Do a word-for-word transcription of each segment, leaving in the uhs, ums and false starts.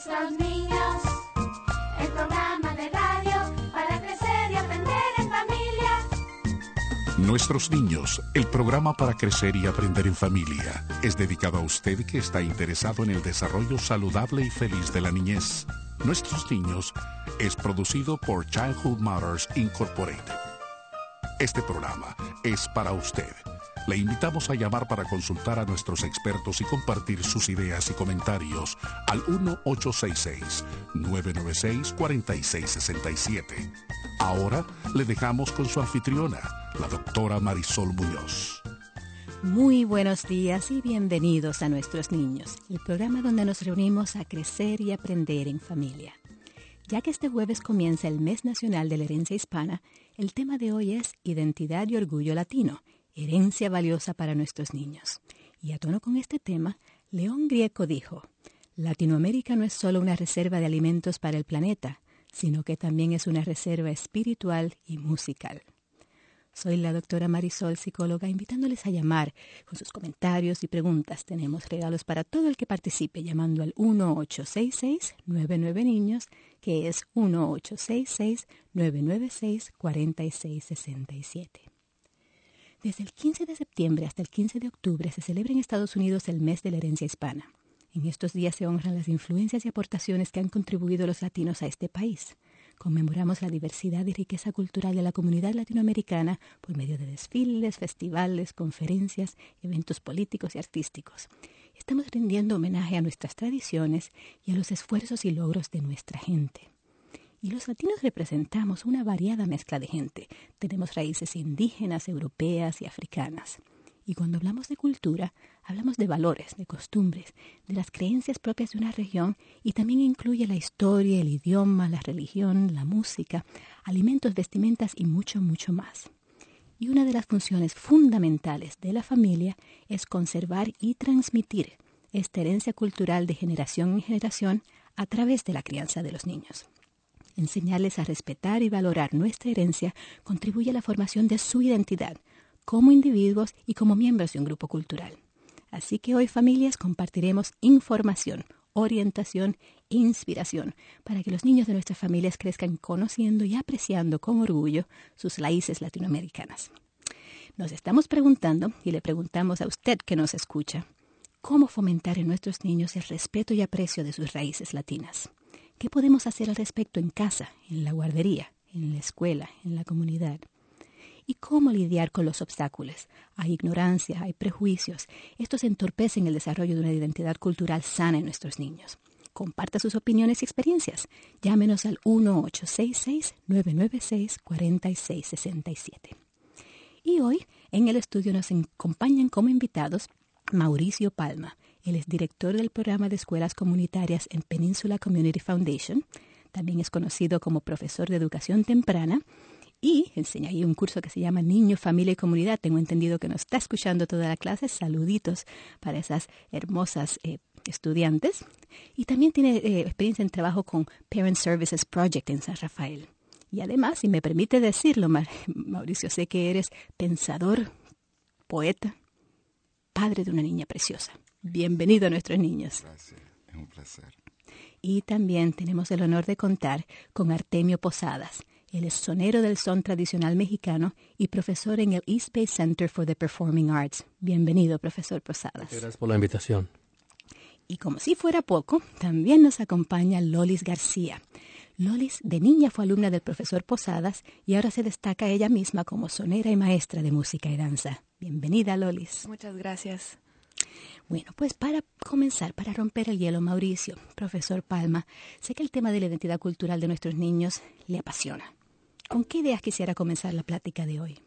Nuestros niños, el programa de radio para crecer y aprender en familia. Nuestros niños, el programa para crecer y aprender en familia, es dedicado a usted que está interesado en el desarrollo saludable y feliz de la niñez. Nuestros niños es producido por Childhood Matters Incorporated. Este programa es para usted. Le invitamos a llamar para consultar a nuestros expertos y compartir sus ideas y comentarios al uno ocho seis seis, nueve nueve seis, cuatro seis seis siete. Ahora le dejamos con su anfitriona, la doctora Marisol Muñoz. Muy buenos días y bienvenidos a Nuestros Niños, el programa donde nos reunimos a crecer y aprender en familia. Ya que este jueves comienza el Mes Nacional de la Herencia Hispana, el tema de hoy es Identidad y Orgullo Latino, herencia valiosa para nuestros niños. Y a tono con este tema, León Grieco dijo: Latinoamérica no es solo una reserva de alimentos para el planeta, sino que también es una reserva espiritual y musical. Soy la doctora Marisol, psicóloga, invitándoles a llamar con sus comentarios y preguntas. Tenemos regalos para todo el que participe llamando al uno ocho seis seis, nueve nueve niños, que es uno ocho seis seis, nueve nueve seis, cuatro seis seis siete. Desde el quince de septiembre hasta el quince de octubre se celebra en Estados Unidos el Mes de la Herencia Hispana. En estos días se honran las influencias y aportaciones que han contribuido los latinos a este país. Conmemoramos la diversidad y riqueza cultural de la comunidad latinoamericana por medio de desfiles, festivales, conferencias, eventos políticos y artísticos. Estamos rindiendo homenaje a nuestras tradiciones y a los esfuerzos y logros de nuestra gente. Y los latinos representamos una variada mezcla de gente. Tenemos raíces indígenas, europeas y africanas. Y cuando hablamos de cultura, hablamos de valores, de costumbres, de las creencias propias de una región y también incluye la historia, el idioma, la religión, la música, alimentos, vestimentas y mucho, mucho más. Y una de las funciones fundamentales de la familia es conservar y transmitir esta herencia cultural de generación en generación a través de la crianza de los niños. Enseñarles a respetar y valorar nuestra herencia contribuye a la formación de su identidad como individuos y como miembros de un grupo cultural. Así que hoy, familias, compartiremos información, orientación e inspiración para que los niños de nuestras familias crezcan conociendo y apreciando con orgullo sus raíces latinoamericanas. Nos estamos preguntando, y le preguntamos a usted que nos escucha, ¿cómo fomentar en nuestros niños el respeto y aprecio de sus raíces latinas? ¿Qué podemos hacer al respecto en casa, en la guardería, en la escuela, en la comunidad? ¿Y cómo lidiar con los obstáculos? Hay ignorancia, hay prejuicios. Estos entorpecen el desarrollo de una identidad cultural sana en nuestros niños. Comparta sus opiniones y experiencias. Llámenos al uno ocho seis seis, nueve nueve seis, cuatro seis seis siete. Y hoy en el estudio nos acompañan como invitados Mauricio Palma. Él es director del programa de escuelas comunitarias en Peninsula Community Foundation. También es conocido como profesor de educación temprana y enseña ahí un curso que se llama Niño, Familia y Comunidad. Tengo entendido que nos está escuchando toda la clase. Saluditos para esas hermosas eh, estudiantes. Y también tiene eh, experiencia en trabajo con Parent Services Project en San Rafael. Y además, si me permite decirlo, Mauricio, sé que eres pensador, poeta, padre de una niña preciosa. Bienvenido a Nuestros Niños. Gracias, es un placer. Y también tenemos el honor de contar con Artemio Posadas. Él es sonero del son tradicional mexicano y profesor en el East Bay Center for the Performing Arts. Bienvenido, profesor Posadas. Gracias por la invitación. Y como si fuera poco, también nos acompaña Lolis García. Lolis de niña fue alumna del profesor Posadas y ahora se destaca ella misma como sonera y maestra de música y danza. Bienvenida, Lolis. Muchas gracias. Bueno, pues para comenzar, para romper el hielo, Mauricio, profesor Palma, sé que el tema de la identidad cultural de nuestros niños le apasiona. ¿Con qué ideas quisiera comenzar la plática de hoy?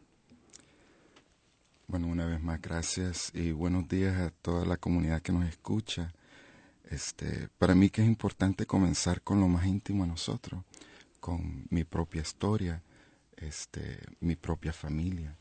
Bueno, una vez más, gracias y buenos días a toda la comunidad que nos escucha. Este, para mí que es importante comenzar con lo más íntimo a nosotros, con mi propia historia, este, mi propia familia.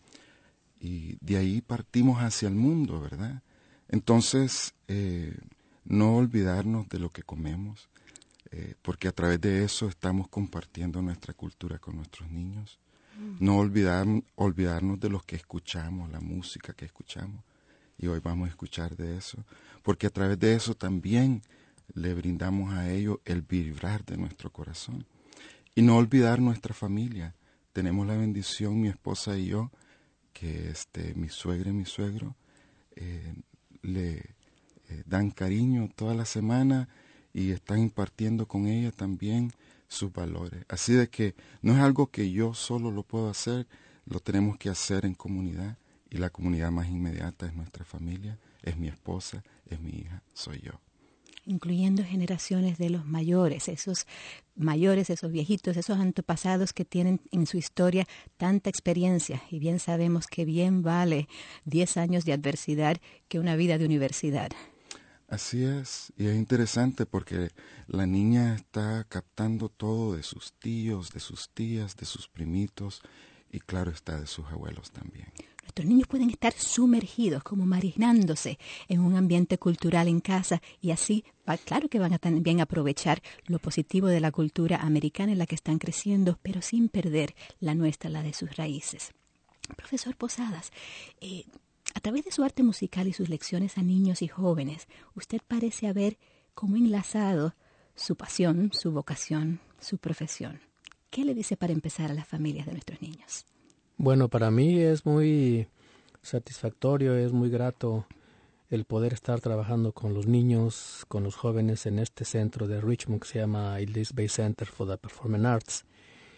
Y de ahí partimos hacia el mundo, ¿verdad? Entonces, eh, no olvidarnos de lo que comemos, eh, porque a través de eso estamos compartiendo nuestra cultura con nuestros niños. Mm. No olvidar, olvidarnos de lo que escuchamos, la música que escuchamos, y hoy vamos a escuchar de eso, porque a través de eso también le brindamos a ellos el vibrar de nuestro corazón. Y no olvidar nuestra familia. Tenemos la bendición, mi esposa y yo, que este, mi suegra y mi suegro eh, le eh, dan cariño toda la semana y están impartiendo con ella también sus valores. Así de que no es algo que yo solo lo puedo hacer, lo tenemos que hacer en comunidad, y la comunidad más inmediata es nuestra familia, es mi esposa, es mi hija, soy yo. Incluyendo generaciones de los mayores, esos mayores, esos viejitos, esos antepasados que tienen en su historia tanta experiencia, y bien sabemos que bien vale diez años de adversidad que una vida de universidad. Así es, y es interesante porque la niña está captando todo de sus tíos, de sus tías, de sus primitos, y claro está, de sus abuelos también. Nuestros niños pueden estar sumergidos, como marinándose en un ambiente cultural en casa, y así, claro que van a también aprovechar lo positivo de la cultura americana en la que están creciendo, pero sin perder la nuestra, la de sus raíces. Profesor Posadas, eh, a través de su arte musical y sus lecciones a niños y jóvenes, usted parece haber como enlazado su pasión, su vocación, su profesión. ¿Qué le dice para empezar a las familias de nuestros niños? Bueno, para mí es muy satisfactorio, es muy grato el poder estar trabajando con los niños, con los jóvenes en este centro de Richmond que se llama East Bay Center for the Performing Arts.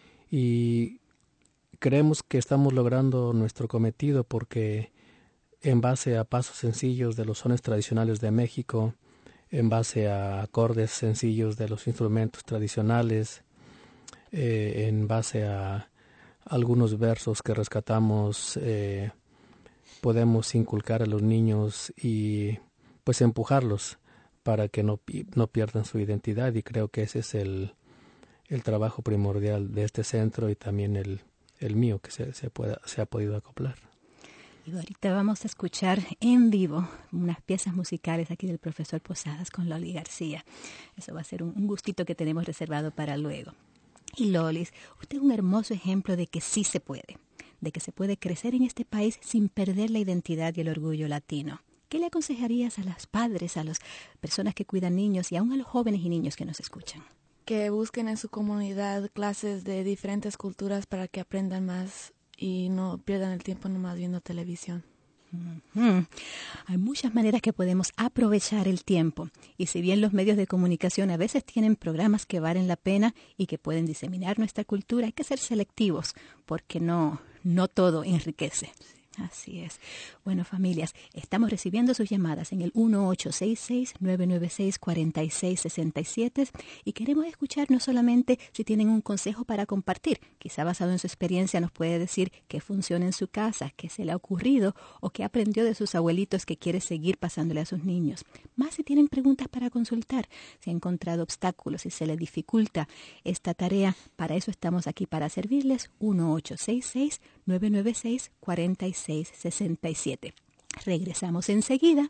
Y creemos que estamos logrando nuestro cometido porque en base a pasos sencillos de los sones tradicionales de México, en base a acordes sencillos de los instrumentos tradicionales, eh, en base a algunos versos que rescatamos, eh, podemos inculcar a los niños y pues empujarlos para que no, no pierdan su identidad, y creo que ese es el, el trabajo primordial de este centro y también el, el mío que se, se, pueda, se ha podido acoplar. Y ahorita vamos a escuchar en vivo unas piezas musicales aquí del profesor Posadas con Loli García. Eso va a ser un, un gustito que tenemos reservado para luego. Y Lolis, usted es un hermoso ejemplo de que sí se puede, de que se puede crecer en este país sin perder la identidad y el orgullo latino. ¿Qué le aconsejarías a los padres, a las personas que cuidan niños y aún a los jóvenes y niños que nos escuchan? Que busquen en su comunidad clases de diferentes culturas para que aprendan más y no pierdan el tiempo nomás viendo televisión. Mm-hmm. Hay muchas maneras que podemos aprovechar el tiempo, y si bien los medios de comunicación a veces tienen programas que valen la pena y que pueden diseminar nuestra cultura, hay que ser selectivos porque no, no todo enriquece. Así es. Bueno, familias, estamos recibiendo sus llamadas en el uno ocho seis seis, nueve nueve seis, cuatro seis seis siete y queremos escuchar no solamente si tienen un consejo para compartir, quizá basado en su experiencia nos puede decir qué funciona en su casa, qué se le ha ocurrido o qué aprendió de sus abuelitos que quiere seguir pasándole a sus niños. Más si tienen preguntas para consultar, si ha encontrado obstáculos, si se le dificulta esta tarea, para eso estamos aquí para servirles. Uno ocho seis seis, nueve nueve seis, cuatro seis seis siete. Regresamos enseguida.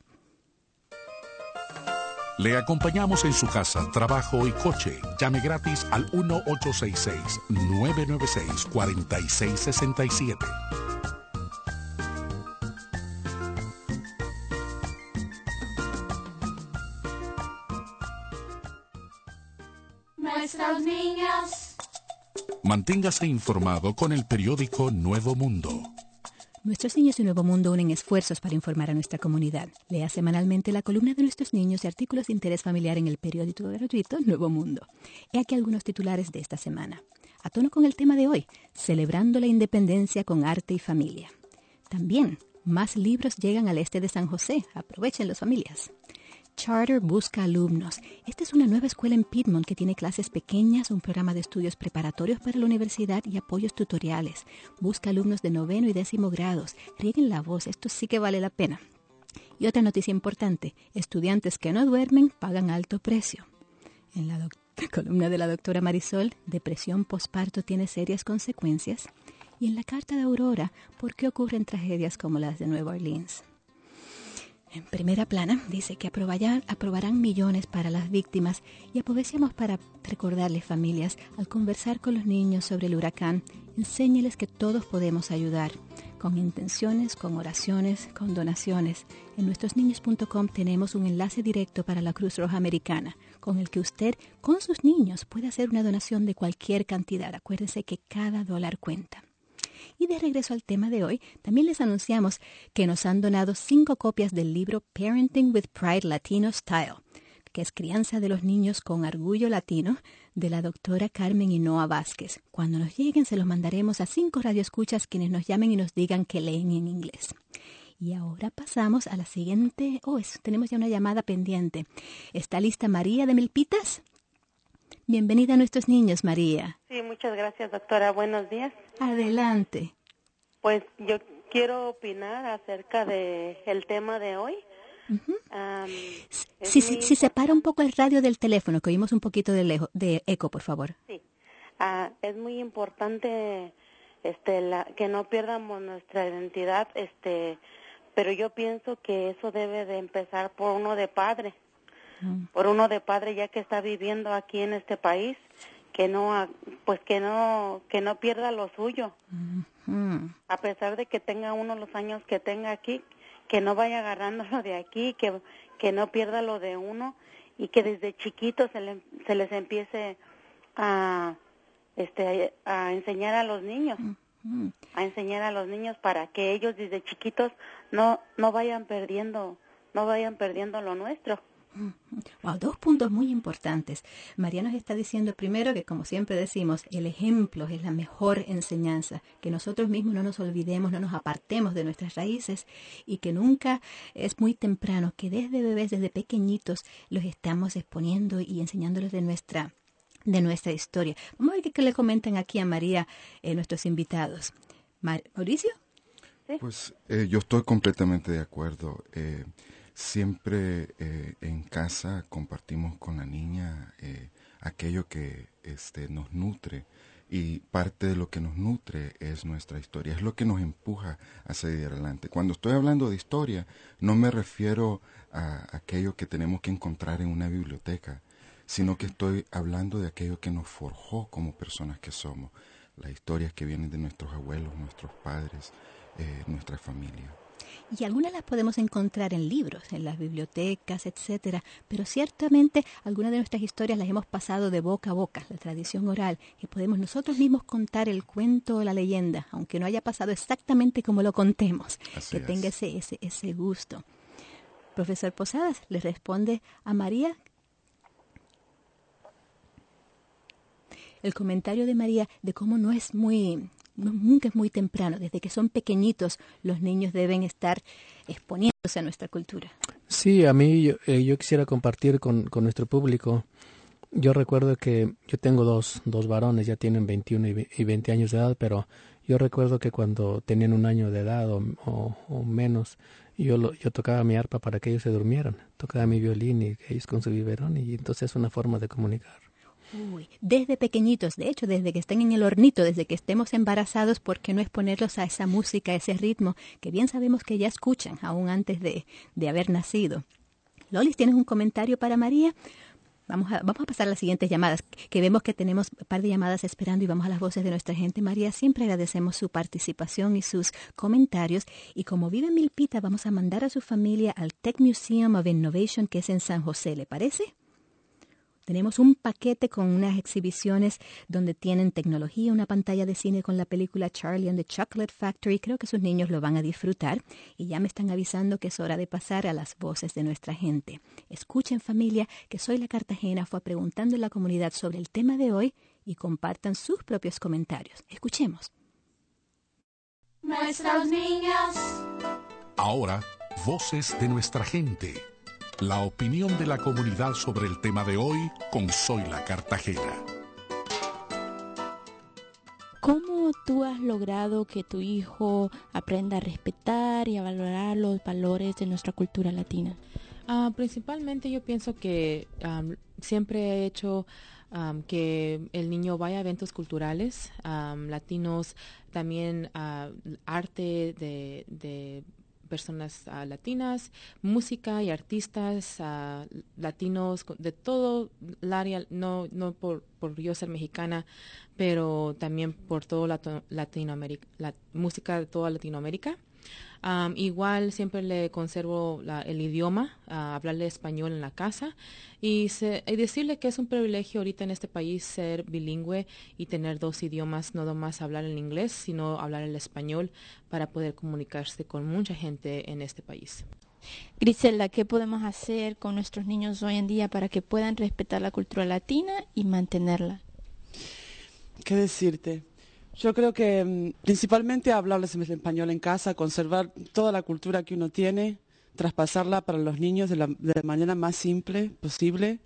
Le acompañamos en su casa, trabajo y coche. Llame gratis al uno ocho seis seis, nueve nueve seis, cuatro seis seis siete. Nuestros niños. Manténgase informado con el periódico Nuevo Mundo. Nuestros niños y Nuevo Mundo unen esfuerzos para informar a nuestra comunidad. Lea semanalmente la columna de nuestros niños y artículos de interés familiar en el periódico gratuito Nuevo Mundo. He aquí algunos titulares de esta semana. A tono con el tema de hoy, celebrando la independencia con arte y familia. También, más libros llegan al este de San José. Aprovechen, familias. Charter busca alumnos. Esta es una nueva escuela en Piedmont que tiene clases pequeñas, un programa de estudios preparatorios para la universidad y apoyos tutoriales. Busca alumnos de noveno y décimo grados. Rieguen la voz, esto sí que vale la pena. Y otra noticia importante, estudiantes que no duermen pagan alto precio. En la doc- columna de la doctora Marisol, depresión posparto tiene serias consecuencias. Y en la carta de Aurora, ¿por qué ocurren tragedias como las de Nueva Orleans? En primera plana dice que aprobarán, aprobarán millones para las víctimas y aprovechamos para recordarles, familias, al conversar con los niños sobre el huracán, enséñeles que todos podemos ayudar. con intenciones, con oraciones, con donaciones. En nuestros niños punto com tenemos un enlace directo para la Cruz Roja Americana, con el que usted, con sus niños, puede hacer una donación de cualquier cantidad. Acuérdense que cada dólar cuenta. Y de regreso al tema de hoy, también les anunciamos que nos han donado cinco copias del libro Parenting with Pride Latino Style, que es Crianza de los Niños con Orgullo Latino, de la doctora Carmen Hinoa Vázquez. Cuando nos lleguen se los mandaremos a cinco radioescuchas quienes nos llamen y nos digan que leen en inglés. Y ahora pasamos a la siguiente. Oh, es, tenemos ya una llamada pendiente. ¿Está lista María de Milpitas? Bienvenida a nuestros niños, María. Sí, muchas gracias, doctora. Buenos días. Adelante. Pues yo quiero opinar acerca de el tema de hoy. Uh-huh. Um, si, si, si separa un poco el radio del teléfono, que oímos un poquito de, lejo, de eco, por favor. Sí, uh, es muy importante este, la, que no pierdamos nuestra identidad, este, pero yo pienso que eso debe de empezar por uno de padre, uh-huh. por uno de padre ya que está viviendo aquí en este país, que no, pues que no, que no pierda lo suyo, uh-huh. a pesar de que tenga uno los años que tenga aquí, que no vaya agarrando lo de aquí, que, que no pierda lo de uno y que desde chiquitos se, le, se les empiece a, este, a enseñar a los niños, uh-huh. a enseñar a los niños para que ellos desde chiquitos no, no vayan perdiendo, no vayan perdiendo lo nuestro. Wow, dos puntos muy importantes. María nos está diciendo primero que, como siempre decimos, el ejemplo es la mejor enseñanza, que nosotros mismos no nos olvidemos, no nos apartemos de nuestras raíces y que nunca es muy temprano, que desde bebés, desde pequeñitos, los estamos exponiendo y enseñándoles de nuestra, de nuestra historia. Vamos a ver qué, qué le comentan aquí a María eh, nuestros invitados. Mar- ¿Mauricio? ¿Sí? Pues eh, yo estoy completamente de acuerdo. Eh, Siempre eh, en casa compartimos con la niña eh, aquello que este, nos nutre y parte de lo que nos nutre es nuestra historia, es lo que nos empuja a seguir adelante. Cuando estoy hablando de historia no me refiero a aquello que tenemos que encontrar en una biblioteca, sino que estoy hablando de aquello que nos forjó como personas que somos, las historias que vienen de nuestros abuelos, nuestros padres, eh, nuestra familia. Y algunas las podemos encontrar en libros, en las bibliotecas, etcétera, pero ciertamente algunas de nuestras historias las hemos pasado de boca a boca, la tradición oral, que podemos nosotros mismos contar el cuento o la leyenda, aunque no haya pasado exactamente como lo contemos, Así que es. tenga ese, ese, ese gusto. Profesor Posadas, ¿le responde a María? El comentario de María de cómo no es muy... nunca es muy temprano, desde que son pequeñitos los niños deben estar exponiéndose a nuestra cultura. Sí, a mí yo, eh, yo quisiera compartir con, con nuestro público. Yo recuerdo que yo tengo dos, dos varones, ya tienen veintiuno y veinte años de edad, pero yo recuerdo que cuando tenían un año de edad o, o, o menos, yo, lo, yo tocaba mi arpa para que ellos se durmieran, tocaba mi violín y ellos con su biberón, y entonces es una forma de comunicar. Uy, desde pequeñitos, de hecho, desde que estén en el hornito, desde que estemos embarazados, ¿por qué no exponerlos a esa música, a ese ritmo, que bien sabemos que ya escuchan, aún antes de, de haber nacido? Lolis, ¿tienes un comentario para María? Vamos a, vamos a pasar a las siguientes llamadas, que vemos que tenemos un par de llamadas esperando y vamos a las voces de nuestra gente. María, siempre agradecemos su participación y sus comentarios. Y como vive en Milpita, vamos a mandar a su familia al Tech Museum of Innovation, que es en San José, ¿le parece? Tenemos un paquete con unas exhibiciones donde tienen tecnología, una pantalla de cine con la película Charlie and the Chocolate Factory. Creo que sus niños lo van a disfrutar y ya me están avisando que es hora de pasar a las voces de nuestra gente. Escuchen, familia, que Soy la Cartagena fue preguntando en la comunidad sobre el tema de hoy y compartan sus propios comentarios. Escuchemos. Nuestros niños. Ahora, voces de nuestra gente. La opinión de la comunidad sobre el tema de hoy con Soy la Cartagena. ¿Cómo tú has logrado que tu hijo aprenda a respetar y a valorar los valores de nuestra cultura latina? Uh, principalmente yo pienso que um, siempre he hecho um, que el niño vaya a eventos culturales, um, latinos, también uh, arte de... de personas uh, latinas, música y artistas uh, latinos de todo el área, no, no por, por yo ser mexicana, pero también por todo Lato, Latinoamérica, la música de toda Latinoamérica. Um, igual siempre le conservo la, el idioma, uh, hablarle español en la casa y, se, y decirle que es un privilegio ahorita en este país ser bilingüe y tener dos idiomas, no nomás hablar el inglés, sino hablar el español para poder comunicarse con mucha gente en este país. Griselda, ¿qué podemos hacer con nuestros niños hoy en día para que puedan respetar la cultura latina y mantenerla? ¿Qué decirte? Yo creo que principalmente hablarles en español en casa, conservar toda la cultura que uno tiene, traspasarla para los niños de la, de la manera más simple posible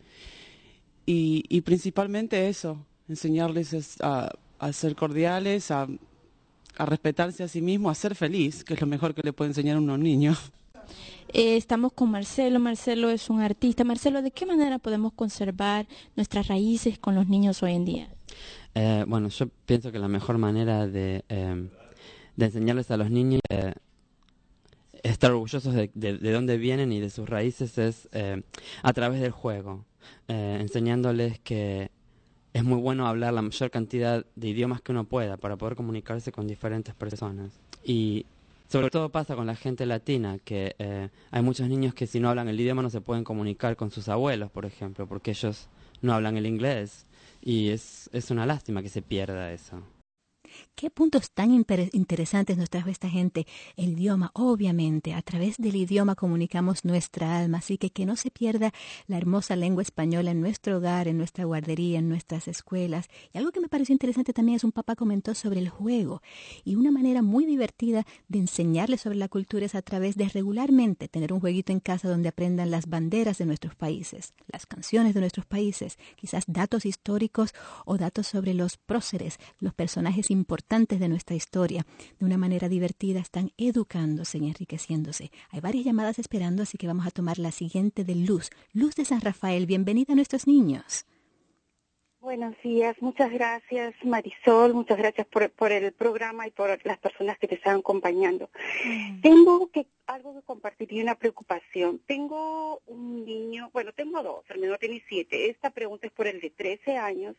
y, y principalmente eso, enseñarles a, a ser cordiales, a, a respetarse a sí mismos, a ser feliz, que es lo mejor que le puede enseñar a unos niños. Eh, estamos con Marcelo. Marcelo es un artista. Marcelo, ¿de qué manera podemos conservar nuestras raíces con los niños hoy en día? Eh, bueno, yo pienso que la mejor manera de, eh, de enseñarles a los niños eh, estar orgullosos de, de, de dónde vienen y de sus raíces es eh, a través del juego, eh, enseñándoles que es muy bueno hablar la mayor cantidad de idiomas que uno pueda para poder comunicarse con diferentes personas. Y sobre todo pasa con la gente latina, que eh, hay muchos niños que si no hablan el idioma no se pueden comunicar con sus abuelos, por ejemplo, porque ellos no hablan el inglés. Y es, es una lástima que se pierda eso. Qué puntos tan interesantes nos trajo esta gente. El idioma, obviamente, a través del idioma comunicamos nuestra alma, así que que no se pierda la hermosa lengua española en nuestro hogar, en nuestra guardería, en nuestras escuelas. Y algo que me pareció interesante también es un papá comentó sobre el juego y una manera muy divertida de enseñarles sobre la cultura es a través de regularmente tener un jueguito en casa donde aprendan las banderas de nuestros países, las canciones de nuestros países, quizás datos históricos o datos sobre los próceres, los personajes importantes importantes de nuestra historia. De una manera divertida están educándose y enriqueciéndose. Hay varias llamadas esperando, así que vamos a tomar la siguiente de Luz. Luz de San Rafael, bienvenida a nuestros niños. Buenos días, muchas gracias Marisol, muchas gracias por, por el programa y por las personas que te están acompañando. Mm. Tengo que algo que compartir y una preocupación. Tengo un niño, bueno, tengo dos, el menor tiene siete. Esta pregunta es por el de trece años.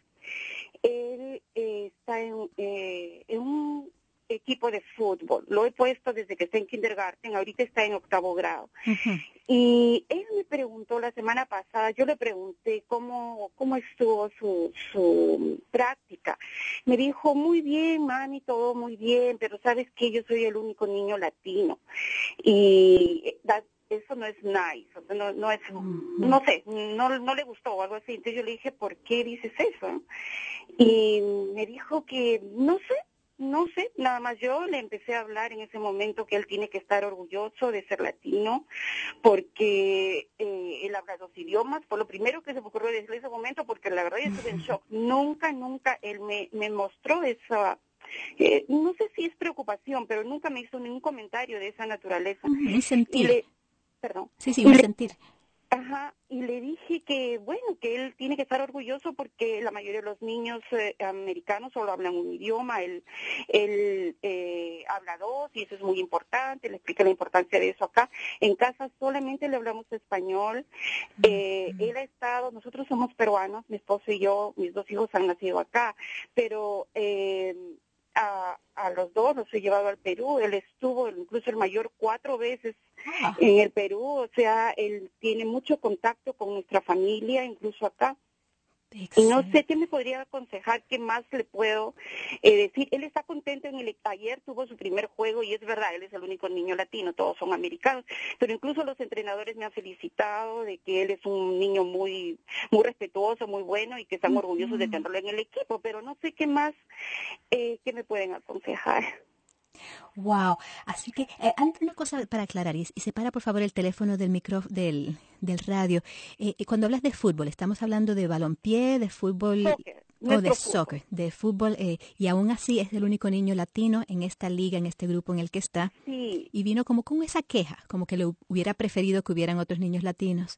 Él eh, está en, eh, en un equipo de fútbol. Lo he puesto desde que está en kindergarten, ahorita está en octavo grado. Uh-huh. Y él me preguntó la semana pasada, yo le pregunté cómo cómo estuvo su, su práctica. Me dijo, muy bien, mami, todo muy bien, pero sabes que yo soy el único niño latino. Y that, eso no es nice, no, no es, no sé, no, no le gustó o algo así. Entonces yo le dije, ¿por qué dices eso? Y me dijo que, no sé, no sé, nada más yo le empecé a hablar en ese momento que él tiene que estar orgulloso de ser latino, porque eh, él habla dos idiomas, fue lo primero que se me ocurrió decirle en ese momento, porque la verdad yo estuve en shock. Nunca, nunca él me, me mostró esa... Eh, no sé si es preocupación, pero nunca me hizo ningún comentario de esa naturaleza. Un sentir. Le, perdón. Sí, sí, un le, sentir. Ajá, y le dije que, bueno, que él tiene que estar orgulloso porque la mayoría de los niños eh, americanos solo hablan un idioma, él, él eh, habla dos y eso es muy importante, le expliqué la importancia de eso acá. En casa solamente le hablamos español, eh, él ha estado, nosotros somos peruanos, mi esposo y yo, mis dos hijos han nacido acá, pero... Eh, A, a los dos los he llevado al Perú, él estuvo incluso el mayor cuatro veces ah. en el Perú, o sea, él tiene mucho contacto con nuestra familia, incluso acá. Excelente. Y no sé qué me podría aconsejar, qué más le puedo eh, decir. Él está contento, en el ayer tuvo su primer juego y es verdad, él es el único niño latino, todos son americanos, pero incluso los entrenadores me han felicitado de que él es un niño muy muy respetuoso, muy bueno y que están orgullosos de tenerlo en el equipo, pero no sé qué más eh, que me pueden aconsejar. Wow, así que eh, una cosa para aclarar, y, y separa por favor el teléfono del micro del, del radio. Eh, cuando hablas de fútbol, ¿estamos hablando de balompié, de fútbol soccer, o de fútbol. soccer, de fútbol? Eh, y aún así es el único niño latino en esta liga, en este grupo en el que está. Sí. Y vino como con esa queja, como que le hubiera preferido que hubieran otros niños latinos. Sí,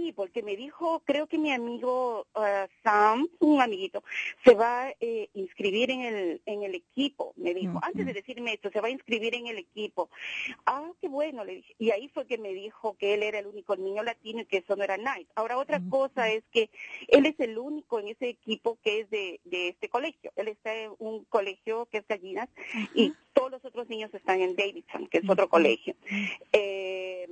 sí, porque me dijo, creo que mi amigo uh, Sam, un amiguito, se va a eh, inscribir en el en el equipo, me dijo, uh-huh. antes de decirme esto, se va a inscribir en el equipo. Ah, qué bueno, le dije. Y ahí fue que me dijo que él era el único niño latino y que eso no era nice. Ahora, otra uh-huh. cosa es que él es el único en ese equipo que es de, de este colegio. Él está en un colegio que es Gallinas uh-huh. y todos los otros niños están en Davidson, que es uh-huh. otro colegio. Eh,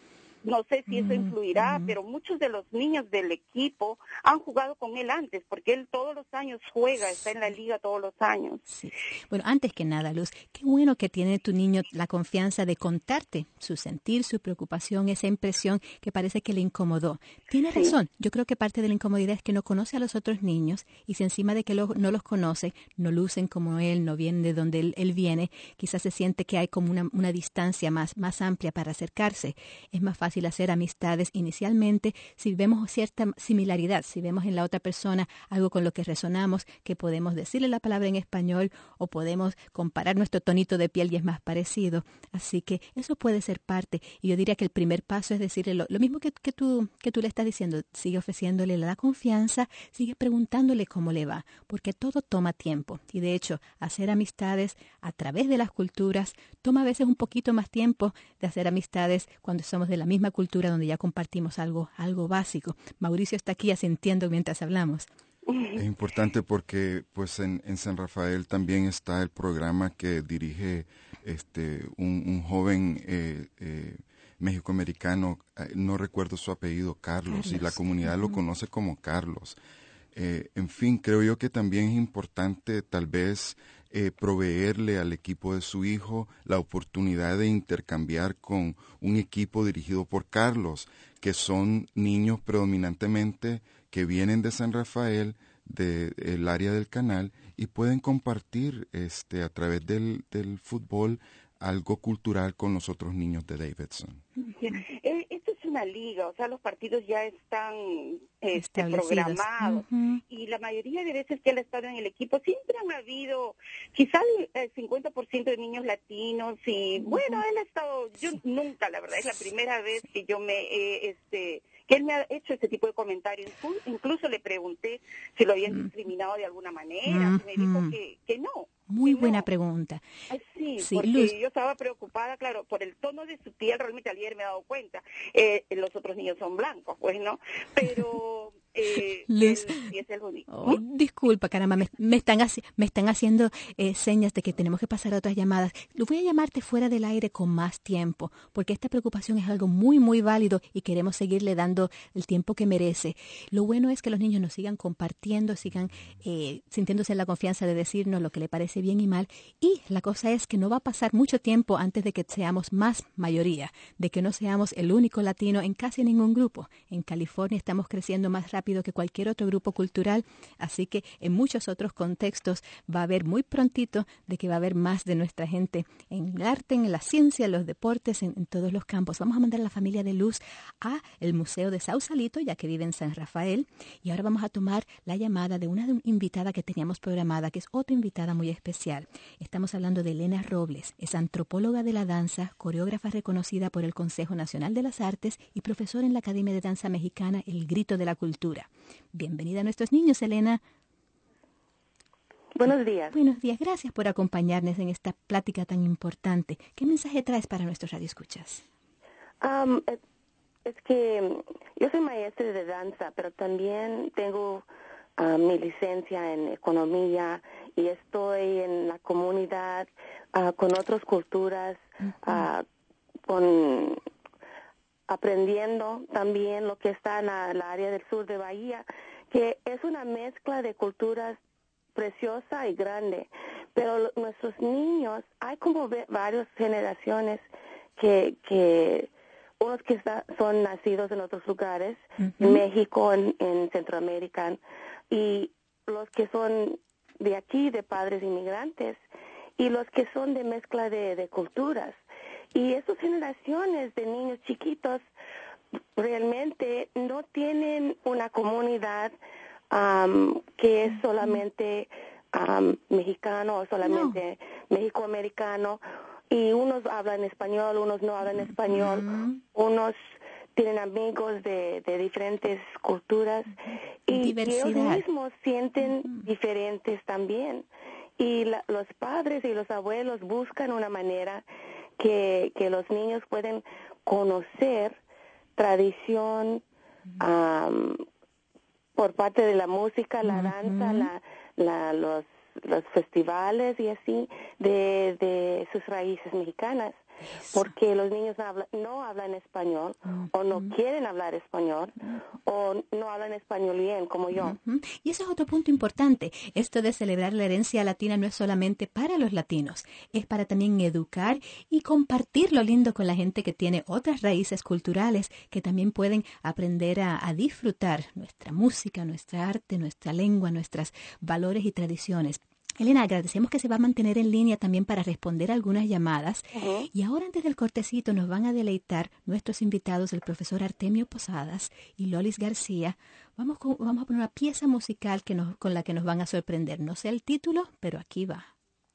No sé si eso influirá, mm-hmm. pero muchos de los niños del equipo han jugado con él antes, porque él todos los años juega, está en la liga todos los años. Sí. Bueno, antes que nada, Luz, qué bueno que tiene tu niño la confianza de contarte su sentir, su preocupación, esa impresión que parece que le incomodó. Tiene sí. razón, yo creo que parte de la incomodidad es que no conoce a los otros niños y si encima de que lo, no los conoce, no lucen como él, no vienen de donde él, él viene, quizás se siente que hay como una, una distancia más, más amplia para acercarse. Es más fácil hacer amistades inicialmente si vemos cierta similaridad, si vemos en la otra persona algo con lo que resonamos, que podemos decirle la palabra en español o podemos comparar nuestro tonito de piel y es más parecido. Así que eso puede ser parte y yo diría que el primer paso es decirle lo, lo mismo que, que, tú, que tú le estás diciendo, sigue ofreciéndole la confianza, sigue preguntándole cómo le va, porque todo toma tiempo y de hecho hacer amistades a través de las culturas toma a veces un poquito más tiempo de hacer amistades cuando somos de la misma cultura donde ya compartimos algo, algo básico. Mauricio está aquí asintiendo mientras hablamos. Es importante porque pues en, en San Rafael también está el programa que dirige este un, un joven eh, eh, mexicoamericano, eh, no recuerdo su apellido, Carlos, Carlos. y la comunidad uh-huh. lo conoce como Carlos. Eh, en fin, creo yo que también es importante tal vez eh, proveerle al equipo de su hijo la oportunidad de intercambiar con un equipo dirigido por Carlos, que son niños predominantemente que vienen de San Rafael, del de área del canal, y pueden compartir este a través del, del fútbol algo cultural con los otros niños de Davidson. Esto es una liga, o sea, los partidos ya están este, programados uh-huh. y la mayoría de veces que él ha estado en el equipo siempre han habido quizás el cincuenta por ciento de niños latinos y uh-huh. bueno, él ha estado, yo sí. nunca, la verdad, es la primera vez que yo me eh, este que él me ha hecho ese tipo de comentarios. Incluso le pregunté si lo habían discriminado de alguna manera. Uh-huh. Me dijo que, que no. Muy que buena no. pregunta. Ay, sí, sí, porque Luz. yo estaba preocupada, claro, por el tono de su piel. Realmente ayer me he dado cuenta. Eh, los otros niños son blancos, pues, ¿no? Pero... Eh, Luz, él, es el oh, ¿eh? disculpa, caramba, me, me, están, haci- me están haciendo eh, señas de que tenemos que pasar a otras llamadas. Lo voy a llamarte fuera del aire con más tiempo, porque esta preocupación es algo muy, muy válido y queremos seguirle dando el tiempo que merece. Lo bueno es que los niños nos sigan compartiendo, sigan eh, sintiéndose en la confianza de decirnos lo que le parece bien y mal. Y la cosa es que no va a pasar mucho tiempo antes de que seamos más mayoría, de que no seamos el único latino en casi ningún grupo. En California estamos creciendo más rápido que cualquier otro grupo cultural, así que en muchos otros contextos va a haber muy prontito de que va a haber más de nuestra gente en el arte, en la ciencia, en los deportes, en, en todos los campos. Vamos a mandar a la familia de Luz a el Museo de Sausalito, ya que vive en San Rafael, y ahora vamos a tomar la llamada de una invitada que teníamos programada, que es otra invitada muy especial. Estamos hablando de Elena Robles, es antropóloga de la danza, coreógrafa reconocida por el Consejo Nacional de las Artes y profesora en la Academia de Danza Mexicana El Grito de la Cultura. Bienvenida a nuestros niños, Elena. Buenos días. Buenos días, gracias por acompañarnos en esta plática tan importante. ¿Qué mensaje traes para nuestros radioescuchas? Um, es, es que yo soy maestra de danza, pero también tengo uh, mi licencia en economía y estoy en la comunidad uh, con otras culturas, uh-huh. uh, con... aprendiendo también lo que está en la, la área del sur de Bahía, que es una mezcla de culturas preciosa y grande. Pero lo, nuestros niños, hay como ve, varias generaciones que, que unos que está, son nacidos en otros lugares, uh-huh. en México, en, en Centroamérica, y los que son de aquí, de padres inmigrantes, y los que son de mezcla de, de culturas. Y esas generaciones de niños chiquitos realmente no tienen una comunidad um, que es solamente um, mexicano o solamente no. mexicoamericano. Y unos hablan español, unos no hablan español, uh-huh. unos tienen amigos de, de diferentes culturas y, y ellos mismos sienten uh-huh. diferentes también. Y la, los padres y los abuelos buscan una manera que, que los niños pueden conocer tradición uh-huh. um, por parte de la música, la uh-huh. danza, la, la, los, los festivales y así de, de sus raíces mexicanas. Eso. Porque los niños no hablan, no hablan español uh-huh. o no quieren hablar español uh-huh. o no hablan español bien como yo. Uh-huh. Y ese es otro punto importante. Esto de celebrar la herencia latina no es solamente para los latinos, es para también educar y compartir lo lindo con la gente que tiene otras raíces culturales que también pueden aprender a, a disfrutar nuestra música, nuestra arte, nuestra lengua, nuestros valores y tradiciones. Elena, agradecemos que se va a mantener en línea también para responder algunas llamadas. Uh-huh. Y ahora antes del cortecito nos van a deleitar nuestros invitados, el profesor Artemio Posadas y Lolis García. Vamos, con, vamos a poner una pieza musical que nos, con la que nos van a sorprender. No sé el título, pero aquí va.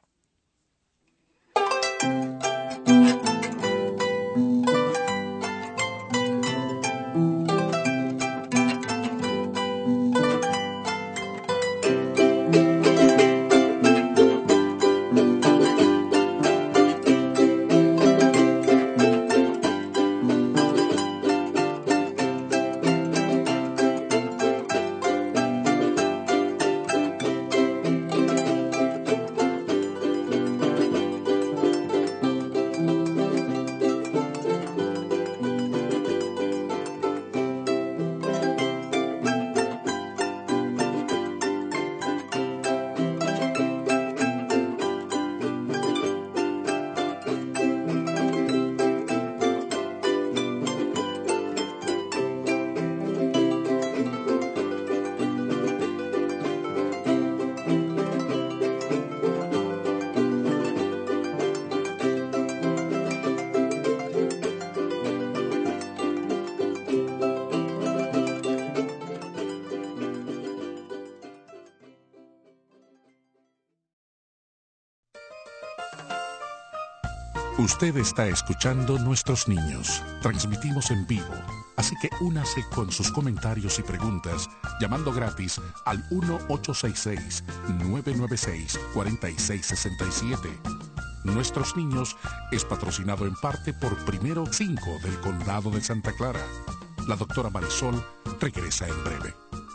Usted está escuchando Nuestros Niños. Transmitimos en vivo, así que únase con sus comentarios y preguntas llamando gratis al uno ocho seis seis, nueve nueve seis, cuatro seis seis siete. Nuestros Niños es patrocinado en parte por Primero cinco del Condado de Santa Clara. La doctora Marisol regresa en breve.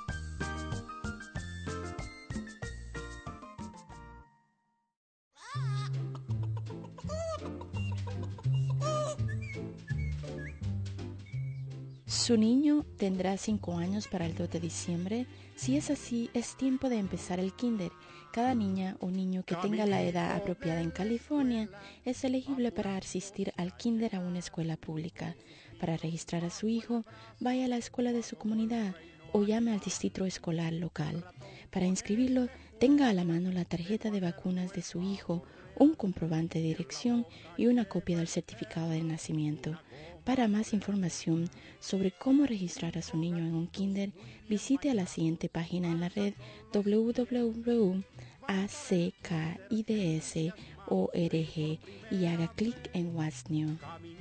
Su niño tendrá cinco años para el dos de diciembre. Si es así, es tiempo de empezar el kinder. Cada niña o niño que tenga la edad apropiada en California es elegible para asistir al kinder a una escuela pública. Para registrar a su hijo, vaya a la escuela de su comunidad o llame al distrito escolar local. Para inscribirlo, tenga a la mano la tarjeta de vacunas de su hijo, un comprobante de dirección y una copia del certificado de nacimiento. Para más información sobre cómo registrar a su niño en un kinder, visite a la siguiente página en la red doble u doble u doble u punto a c k i d s punto org y haga clic en What's New.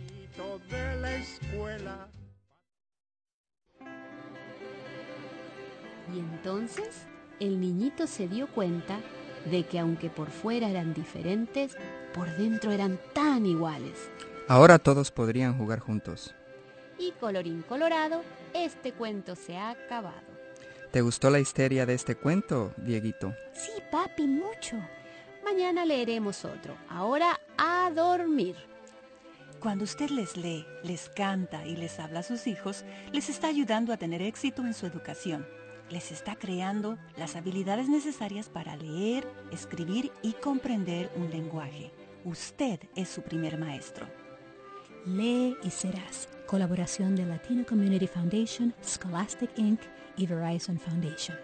Y entonces el niñito se dio cuenta de que aunque por fuera eran diferentes, por dentro eran tan iguales. Ahora todos podrían jugar juntos. Y colorín colorado, este cuento se ha acabado. ¿Te gustó la histeria de este cuento, Dieguito? Sí, papi, mucho. Mañana leeremos otro. Ahora a dormir. Cuando usted les lee, les canta y les habla a sus hijos, les está ayudando a tener éxito en su educación. Les está creando las habilidades necesarias para leer, escribir y comprender un lenguaje. Usted es su primer maestro. Lee y serás. Colaboración de Latino Community Foundation, Scholastic Incorporated y Verizon Foundation.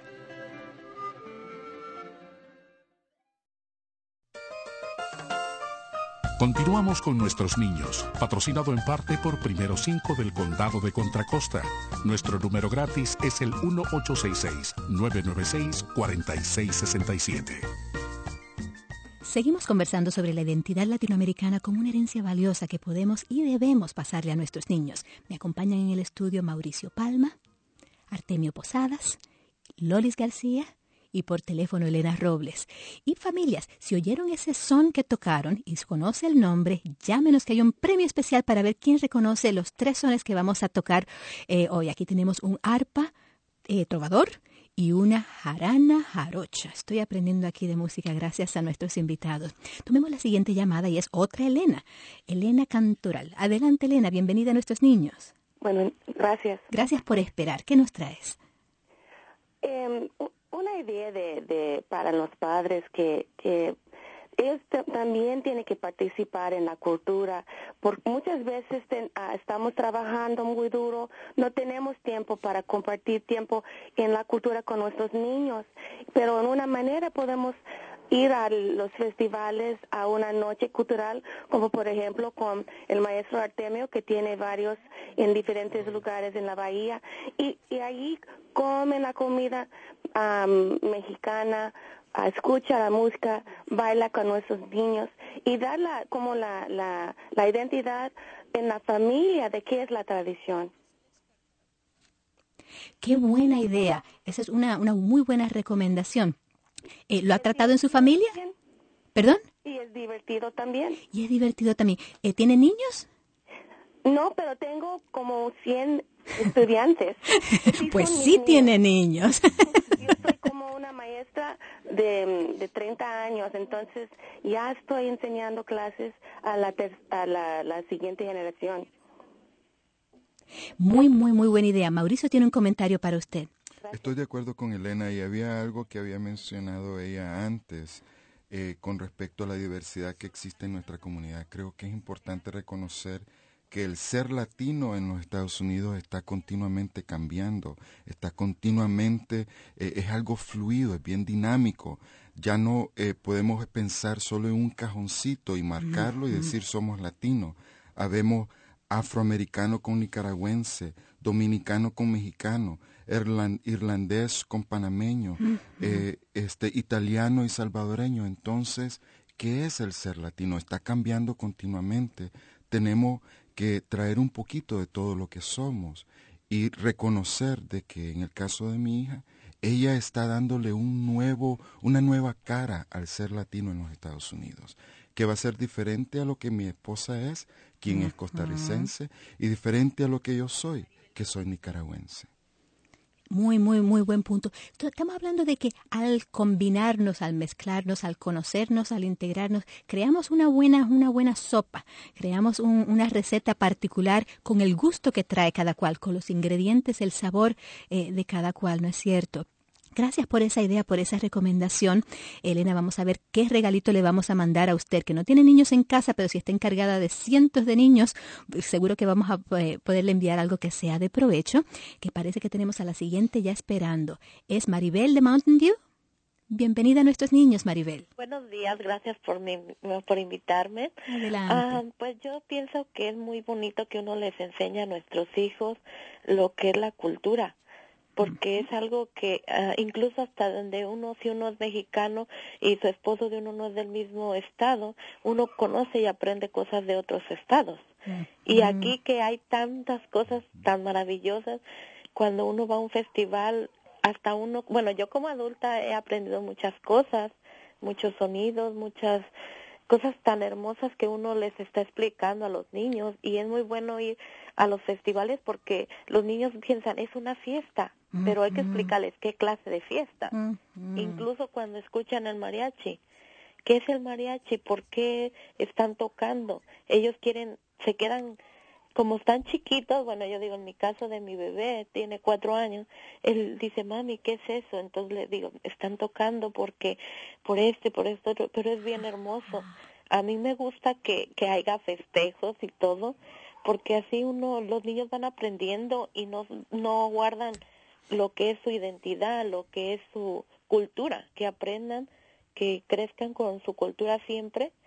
Continuamos con Nuestros Niños, patrocinado en parte por Primero cinco del Condado de Contra Costa. Nuestro número gratis es el uno ocho seis seis, nueve nueve seis, cuatro seis seis siete. Seguimos conversando sobre la identidad latinoamericana como una herencia valiosa que podemos y debemos pasarle a nuestros niños. Me acompañan en el estudio Mauricio Palma, Artemio Posadas, Lolis García y por teléfono Elena Robles. Y familias, si oyeron ese son que tocaron y conoce el nombre, llámenos que hay un premio especial para ver quién reconoce los tres sones que vamos a tocar eh, hoy. Aquí tenemos un arpa eh, trovador y una jarana jarocha. Estoy aprendiendo aquí de música gracias a nuestros invitados. Tomemos la siguiente llamada y es otra Elena, Elena Cantoral. Adelante, Elena, bienvenida a nuestros niños. Bueno, gracias. Gracias por esperar. ¿Qué nos traes? Eh, una idea de, de para los padres que, que ellos t- también tienen que participar en la cultura, porque muchas veces ten, uh, estamos trabajando muy duro, no tenemos tiempo para compartir tiempo en la cultura con nuestros niños, pero en una manera podemos ir a los festivales, a una noche cultural, como por ejemplo con el maestro Artemio, que tiene varios en diferentes lugares en la bahía, y, y ahí comen la comida um, mexicana, uh, escucha la música, baila con nuestros niños y dar la, como la, la, la identidad en la familia de qué es la tradición. Qué buena idea. Esa es una, una muy buena recomendación. Eh, ¿Lo ha tratado en su familia? ¿Perdón? Y es divertido también. Y es divertido también. Eh, ¿Tiene niños? No, pero tengo como cien estudiantes. Sí, pues sí niños. Tiene niños. Yo soy como una maestra de, de treinta años, entonces ya estoy enseñando clases a la, ter- a la, la siguiente generación. Muy, muy, muy buena idea. Mauricio tiene un comentario para usted. Estoy de acuerdo con Elena, y había algo que había mencionado ella antes eh, con respecto a la diversidad que existe en nuestra comunidad. Creo que es importante reconocer que el ser latino en los Estados Unidos está continuamente cambiando, está continuamente, eh, es algo fluido, es bien dinámico. Ya no eh, podemos pensar solo en un cajoncito y marcarlo y decir somos latinos. Habemos afroamericano con nicaragüense, dominicano con mexicano, irland- irlandés con panameño, uh-huh. eh, este, italiano y salvadoreño. Entonces, ¿qué es el ser latino? Está cambiando continuamente. Tenemos que traer un poquito de todo lo que somos y reconocer de que en el caso de mi hija, ella está dándole un nuevo, una nueva cara al ser latino en los Estados Unidos, que va a ser diferente a lo que mi esposa es, quien uh-huh. es costarricense, y diferente a lo que yo soy, que soy nicaragüense. Muy, muy, muy buen punto. Estamos hablando de que al combinarnos, al mezclarnos, al conocernos, al integrarnos, creamos una buena, una buena sopa, creamos un, una receta particular con el gusto que trae cada cual, con los ingredientes, el sabor eh, de cada cual, ¿no es cierto? Gracias por esa idea, por esa recomendación. Elena, vamos a ver qué regalito le vamos a mandar a usted, que no tiene niños en casa, pero si está encargada de cientos de niños, seguro que vamos a eh, poderle enviar algo que sea de provecho, que parece que tenemos a la siguiente ya esperando. Es Maribel de Mountain View. Bienvenida a nuestros niños, Maribel. Buenos días, gracias por mi, por invitarme. Adelante. Ah, pues yo pienso que es muy bonito que uno les enseñe a nuestros hijos lo que es la cultura, porque es algo que uh, incluso hasta donde uno, si uno es mexicano y su esposo de uno no es del mismo estado, uno conoce y aprende cosas de otros estados. Mm. Y aquí que hay tantas cosas tan maravillosas, cuando uno va a un festival, hasta uno, bueno, yo como adulta he aprendido muchas cosas, muchos sonidos, muchas cosas tan hermosas que uno les está explicando a los niños, y es muy bueno ir a los festivales porque los niños piensan, es una fiesta, mm-hmm. pero hay que explicarles qué clase de fiesta. Mm-hmm. Incluso cuando escuchan el mariachi, ¿qué es el mariachi? ¿Por qué están tocando? Ellos quieren, se quedan, como están chiquitos, bueno, yo digo, en mi caso de mi bebé, tiene cuatro años, él dice, mami, ¿qué es eso? Entonces le digo, están tocando porque, por este, por esto, otro, pero es bien hermoso. A mí me gusta que, que haya festejos y todo, porque así uno, los niños van aprendiendo y no, no guardan lo que es su identidad, lo que es su cultura, que aprendan, que crezcan con su cultura siempre,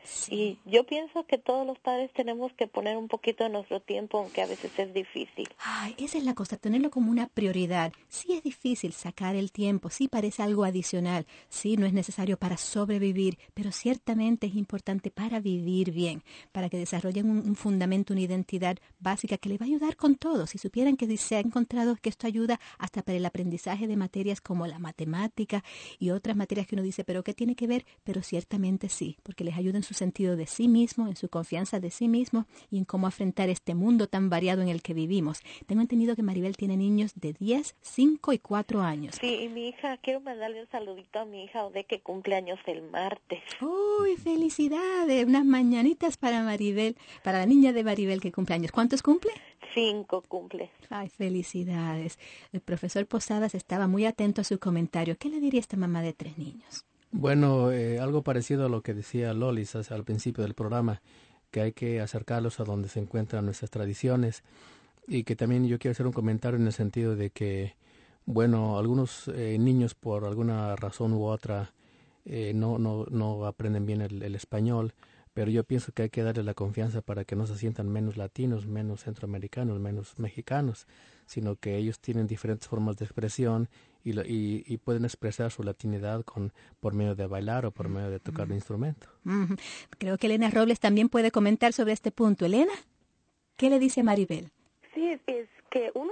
Y yo pienso que todos los padres tenemos que poner un poquito de nuestro tiempo, aunque a veces es difícil. Ay, esa es la cosa, tenerlo como una prioridad. Sí es difícil sacar el tiempo, sí parece algo adicional, sí no es necesario para sobrevivir, pero ciertamente es importante para vivir bien, para que desarrollen un, un fundamento, una identidad básica que les va a ayudar con todo. Si supieran que se ha encontrado que esto ayuda hasta para el aprendizaje de materias como la matemática y otras materias que uno dice, pero ¿qué tiene que ver? Pero ciertamente sí, porque les ayuda en su sentido de sí mismo, en su confianza de sí mismo y en cómo afrontar este mundo tan variado en el que vivimos. Tengo entendido que Maribel tiene niños de diez, cinco y cuatro años. Sí, y mi hija, quiero mandarle un saludito a mi hija de que cumple años el martes. ¡Uy, felicidades! Unas mañanitas para Maribel, para la niña de Maribel que cumple años. ¿Cuántos cumple? Cinco cumple. Ay, felicidades. El profesor Posadas estaba muy atento a su comentario. ¿Qué le diría esta mamá de tres niños? Bueno, eh, algo parecido a lo que decía Lolis al principio del programa, que hay que acercarlos a donde se encuentran nuestras tradiciones y que también yo quiero hacer un comentario en el sentido de que, bueno, algunos eh, niños por alguna razón u otra eh, no, no, no aprenden bien el, el español, pero yo pienso que hay que darles la confianza para que no se sientan menos latinos, menos centroamericanos, menos mexicanos, sino que ellos tienen diferentes formas de expresión y, y, y pueden expresar su latinidad con por medio de bailar o por medio de tocar un instrumento. Mm, creo que Elena Robles también puede comentar sobre este punto. Elena, ¿qué le dice a Maribel? Sí, es que uno,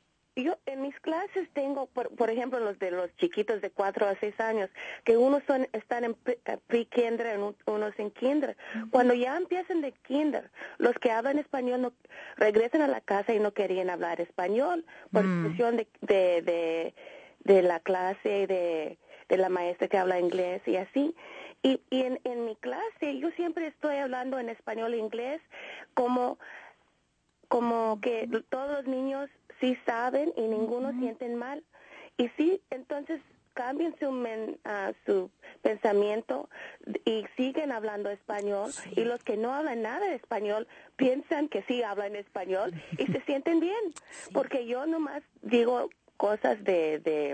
yo en mis clases tengo, por, por ejemplo, los de los chiquitos de cuatro a seis años, que unos son están en pre-kinder, unos en kinder. Uh-huh. Cuando ya empiezan de kinder, los que hablan español no regresan a la casa y no querían hablar español por mm. presión de, de, de, de la clase, de, de la maestra que habla inglés y así. Y, y en, en mi clase yo siempre estoy hablando en español e inglés como... como que todos los niños sí saben y ninguno uh-huh. sienten mal. Y sí, entonces cambien su, men, uh, su pensamiento y siguen hablando español. Sí. Y los que no hablan nada de español piensan que sí hablan español y se sienten bien. Sí. Porque yo nomás digo cosas de... de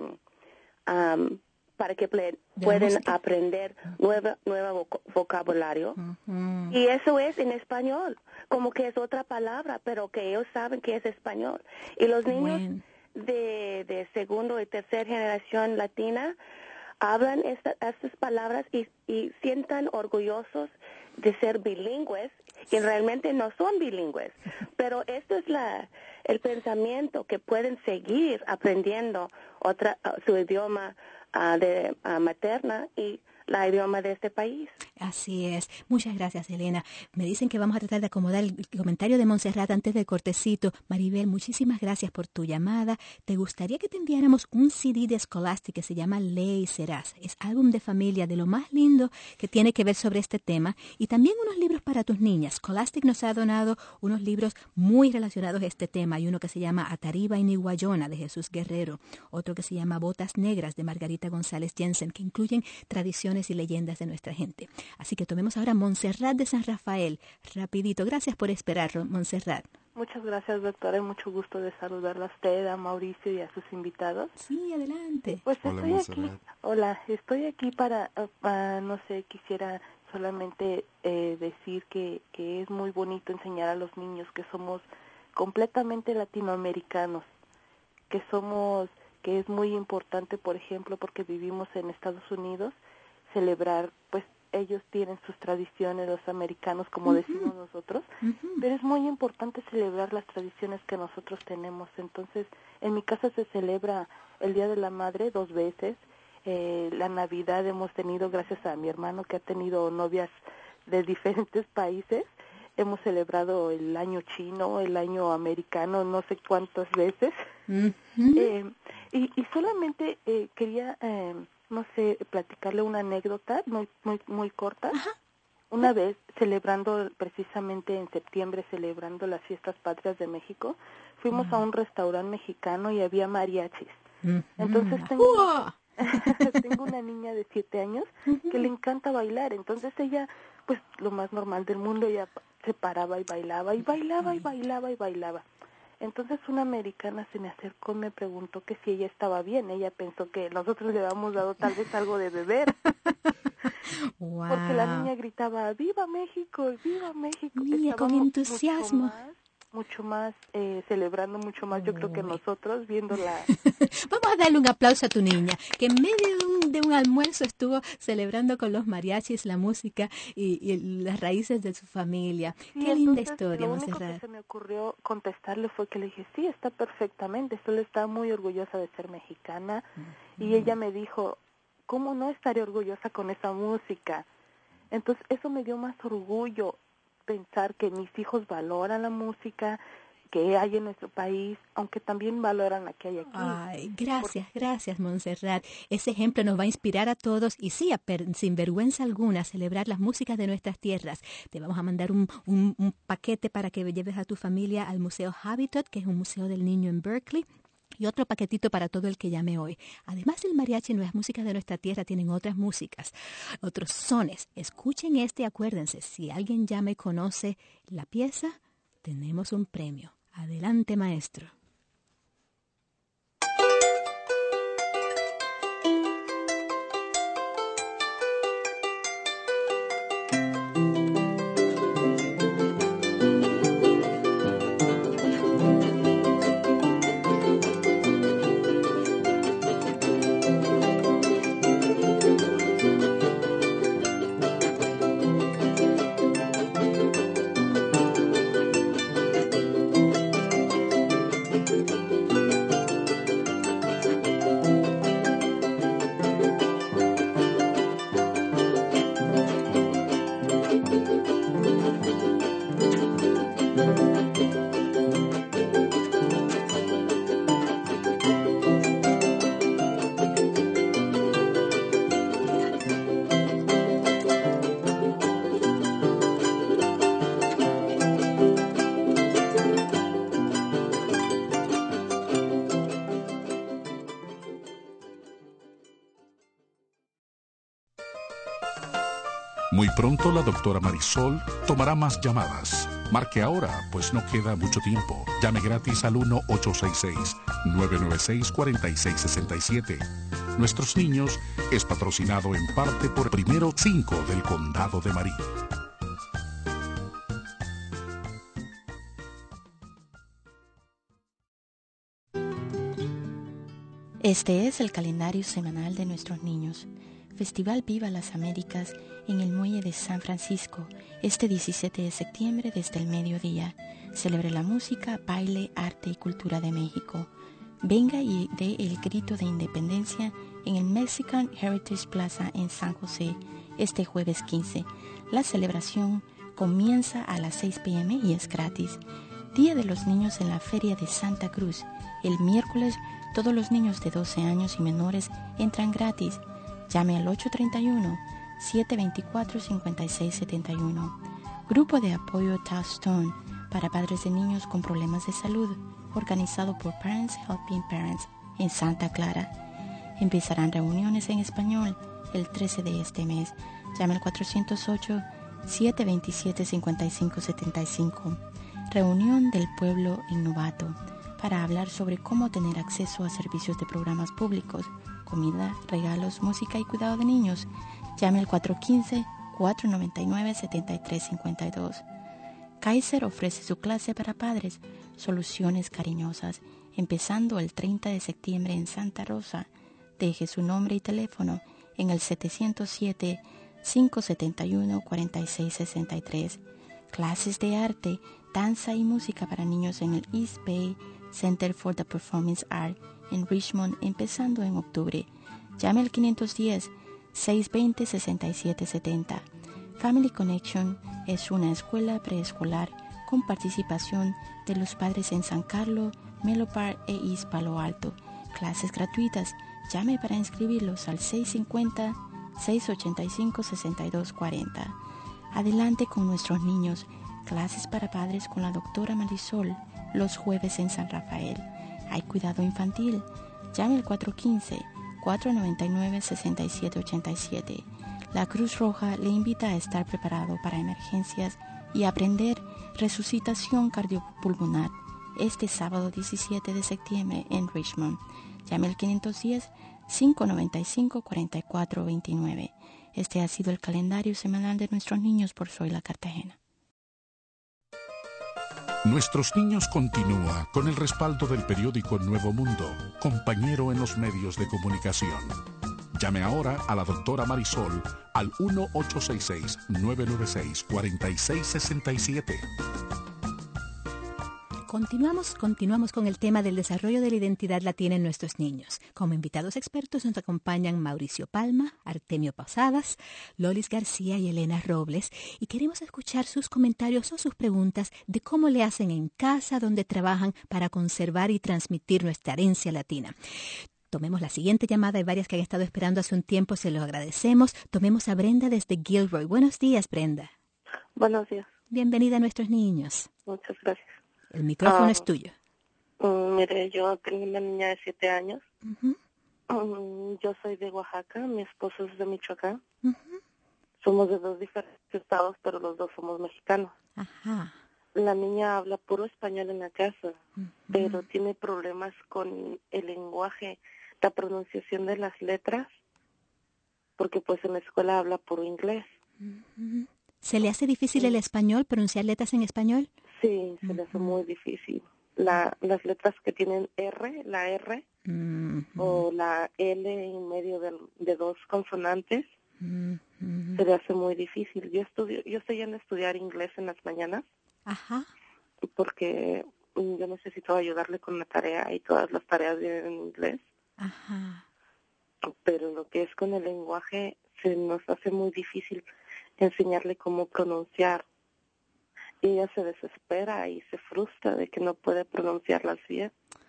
um, para que ple- pueden aprender nueva, nuevo vocabulario. Uh-huh. Y eso es en español, como que es otra palabra, pero que ellos saben que es español. Y los niños bueno. de, de segundo y tercera generación latina hablan esta, estas palabras y, y sientan orgullosos de ser bilingües, y realmente no son bilingües. Pero esto es la el pensamiento que pueden seguir aprendiendo otra uh, su idioma Uh, de uh, materna y la idioma de este país. Así es. Muchas gracias, Elena. Me dicen que vamos a tratar de acomodar el comentario de Montserrat antes del cortecito. Maribel, muchísimas gracias por tu llamada. ¿Te gustaría que te enviáramos un C D de Scholastic que se llama Lee y Serás? Es álbum de familia de lo más lindo que tiene que ver sobre este tema y también unos libros para tus niñas. Scholastic nos ha donado unos libros muy relacionados a este tema. Hay uno que se llama Atariba y Niguayona de Jesús Guerrero, otro que se llama Botas Negras de Margarita González Jensen, que incluyen tradiciones y leyendas de nuestra gente. Así que tomemos ahora Montserrat de San Rafael. Rapidito. Gracias por esperar, Montserrat. Muchas gracias, doctora. Mucho gusto de saludarla a usted, a Mauricio y a sus invitados. Sí, adelante. Pues Hola, estoy Montserrat. aquí. Hola, estoy aquí para, uh, no sé, quisiera solamente eh, decir que, que es muy bonito enseñar a los niños que somos completamente latinoamericanos, que somos, que es muy importante, por ejemplo, porque vivimos en Estados Unidos, celebrar, pues ellos tienen sus tradiciones, los americanos, como uh-huh. decimos nosotros, uh-huh. pero es muy importante celebrar las tradiciones que nosotros tenemos. Entonces, en mi casa se celebra el Día de la Madre dos veces, eh, la Navidad hemos tenido, gracias a mi hermano que ha tenido novias de diferentes países, hemos celebrado el año chino, el año americano, no sé cuántas veces, uh-huh. eh, y, y solamente eh, quería... Eh, no sé, platicarle una anécdota muy muy muy corta. Ajá. Una vez, celebrando precisamente en septiembre, celebrando las fiestas patrias de México, fuimos uh-huh. a un restaurante mexicano y había mariachis. Uh-huh. Entonces tengo, uh-huh. tengo una niña de siete años uh-huh. que le encanta bailar. Entonces ella, pues lo más normal del mundo, ella se paraba y bailaba y bailaba y bailaba y bailaba. Entonces una americana se me acercó y me preguntó que si ella estaba bien. Ella pensó que nosotros le habíamos dado tal vez algo de beber. Wow. Porque la niña gritaba, ¡Viva México! ¡Viva México! Niña, con Estábamos entusiasmo. Mucho más, mucho más eh, celebrando mucho más, yo creo que nosotros, viendo la... Vamos a darle un aplauso a tu niña, que en medio de un, de un almuerzo estuvo celebrando con los mariachis la música y, y las raíces de su familia. Sí, Qué linda entonces, historia, lo único Montserrat. que se me ocurrió contestarle fue que le dije, sí, está perfectamente, solo está muy orgullosa de ser mexicana. Mm. Y ella me dijo, ¿cómo no estaré orgullosa con esa música? Entonces eso me dio más orgullo, pensar que mis hijos valoran la música que hay en nuestro país, aunque también valoran la que hay aquí. Ay, gracias, Porque... gracias, Montserrat. Ese ejemplo nos va a inspirar a todos y sí, a per, sin vergüenza alguna, a celebrar las músicas de nuestras tierras. Te vamos a mandar un, un, un paquete para que lleves a tu familia al Museo Habitat, que es un museo del niño en Berkeley. Y otro paquetito para todo el que llame hoy. Además del mariachi, no es música de nuestra tierra, tienen otras músicas, otros sones. Escuchen este y acuérdense, si alguien llama y conoce la pieza, tenemos un premio. Adelante, maestro. Muy pronto la doctora Marisol tomará más llamadas. Marque ahora, pues no queda mucho tiempo. Llame gratis al uno ocho seis seis, nueve nueve seis, cuatro seis seis siete. Nuestros Niños es patrocinado en parte por Primero cinco del Condado de Marin. Este es el calendario semanal de nuestros niños. Festival Viva las Américas en el Muelle de San Francisco, este diecisiete de septiembre desde el mediodía. Celebre la música, baile, arte y cultura de México. Venga y dé el grito de independencia en el Mexican Heritage Plaza en San José, este jueves quince. La celebración comienza a las seis pe eme y es gratis. Día de los Niños en la Feria de Santa Cruz. El miércoles, todos los niños de doce años y menores entran gratis. Llame al ocho tres uno, siete dos cuatro, cinco seis siete uno. Grupo de apoyo Touchstone para padres de niños con problemas de salud, organizado por Parents Helping Parents en Santa Clara. Empezarán reuniones en español el trece de este mes. Llame al cuatro cero ocho, siete dos siete, cinco cinco siete cinco. Reunión del Pueblo en Novato para hablar sobre cómo tener acceso a servicios de programas públicos, comida, regalos, música y cuidado de niños. Llame al cuatro uno cinco, cuatro nueve nueve, siete tres cinco dos. Kaiser ofrece su clase para padres, Soluciones Cariñosas, empezando el treinta de septiembre en Santa Rosa. Deje su nombre y teléfono en el siete cero siete, cinco siete uno, cuatro seis seis tres. Clases de arte, danza y música para niños en el East Bay Center for the Performing Arts en Richmond, empezando en octubre. Llame al quinientos diez, seiscientos veinte, sesenta y siete setenta. Family Connection es una escuela preescolar con participación de los padres en San Carlos, Menlo Park e East Palo Alto. Clases gratuitas. Llame para inscribirlos al seis cinco cero, seis ocho cinco, seis dos cuatro cero. Adelante con nuestros niños. Clases para padres con la doctora Marisol los jueves en San Rafael. Hay cuidado infantil. Llame al cuatro uno cinco, cuatro nueve nueve, seis siete ocho siete. La Cruz Roja le invita a estar preparado para emergencias y aprender resucitación cardiopulmonar. este sábado diecisiete de septiembre en Richmond. Llame al quinientos diez, cinco noventa y cinco, cuarenta y cuatro veintinueve. Este ha sido el calendario semanal de nuestros niños por Zoila Cartagena. Nuestros niños continúa con el respaldo del periódico Nuevo Mundo, compañero en los medios de comunicación. Llame ahora a la doctora Marisol al uno ocho seis seis, nueve nueve seis, cuatro seis seis siete. Continuamos, continuamos con el tema del desarrollo de la identidad latina en nuestros niños. Como invitados expertos nos acompañan Mauricio Palma, Artemio Posadas, Lolis García y Elena Robles, y queremos escuchar sus comentarios o sus preguntas de cómo le hacen en casa, donde trabajan para conservar y transmitir nuestra herencia latina. Tomemos la siguiente llamada, hay varias que han estado esperando hace un tiempo, se los agradecemos. Tomemos a Brenda desde Gilroy. Buenos días, Brenda. Buenos días. Bienvenida a nuestros niños. Muchas gracias. El micrófono uh, es tuyo. Um, mire, yo tengo una niña de siete años. Uh-huh. Um, yo soy de Oaxaca, mi esposo es de Michoacán. Uh-huh. Somos de dos diferentes estados, pero los dos somos mexicanos. Ajá. La niña habla puro español en la casa, uh-huh. pero tiene problemas con el lenguaje, la pronunciación de las letras, porque pues en la escuela habla puro inglés. Uh-huh. ¿Se le hace difícil el español, pronunciar letras en español? Sí, se le hace muy difícil. La, las letras que tienen R, la R, uh-huh. o la L en medio de, de dos consonantes, uh-huh. se le hace muy difícil. Yo estudio, yo estoy yendo a estudiar inglés en las mañanas. Ajá. Porque yo necesito ayudarle con la tarea y todas las tareas vienen en inglés. Ajá. Pero lo que es con el lenguaje se nos hace muy difícil enseñarle cómo pronunciar. Y ella se desespera y se frustra de que no puede pronunciarlas bien.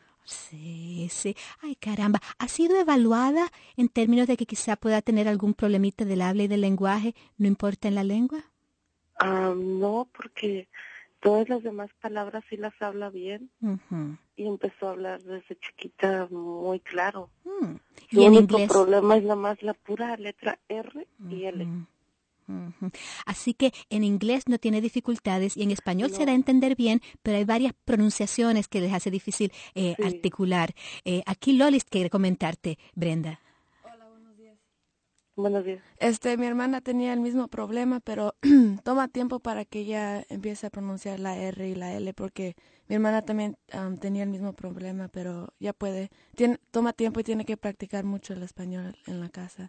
Sí, sí. Ay, caramba. ¿Ha sido evaluada en términos de que quizá pueda tener algún problemita del habla y del lenguaje, no importa en la lengua? Ah, no, porque todas las demás palabras sí las habla bien. Uh-huh. Y empezó a hablar desde chiquita muy claro. Uh-huh. Su ¿Y en único inglés? problema es nada más la pura letra R uh-huh. y L. Uh-huh. Así que en inglés no tiene dificultades y en español no. se da a entender bien, pero hay varias pronunciaciones que les hace difícil eh, sí. articular. Eh, aquí Lolis quiere comentarte, Brenda. Hola, buenos días. Buenos días. Este, mi hermana tenía el mismo problema, pero toma tiempo para que ella empiece a pronunciar la R y la L, porque mi hermana también um, tenía el mismo problema, pero ya puede. Tiene, toma tiempo y tiene que practicar mucho el español en la casa.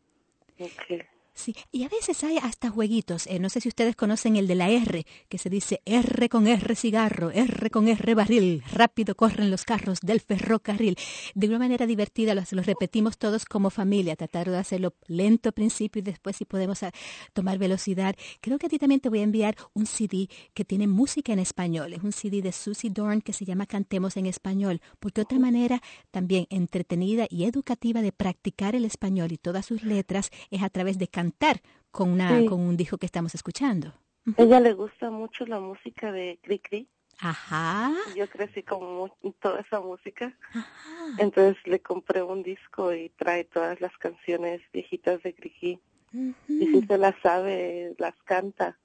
Okay. Sí, y a veces hay hasta jueguitos, eh, no sé si ustedes conocen el de la R, que se dice R con R cigarro, R con R barril, rápido corren los carros del ferrocarril. De una manera divertida lo, lo repetimos todos como familia, tratar de hacerlo lento al principio y después si podemos a, tomar velocidad. Creo que a ti también te voy a enviar un C D que tiene música en español, es un C D de Susie Dorn que se llama Cantemos en Español, porque otra manera también entretenida y educativa de practicar el español y todas sus letras es a través de cantar con una sí. con un disco que estamos escuchando. Uh-huh. Ella le gusta mucho la música de Cri Cri. Ajá. Yo crecí con toda esa música. Ajá. Entonces le compré un disco y trae todas las canciones viejitas de Cri Cri. Uh-huh. Y si se las sabe, las canta.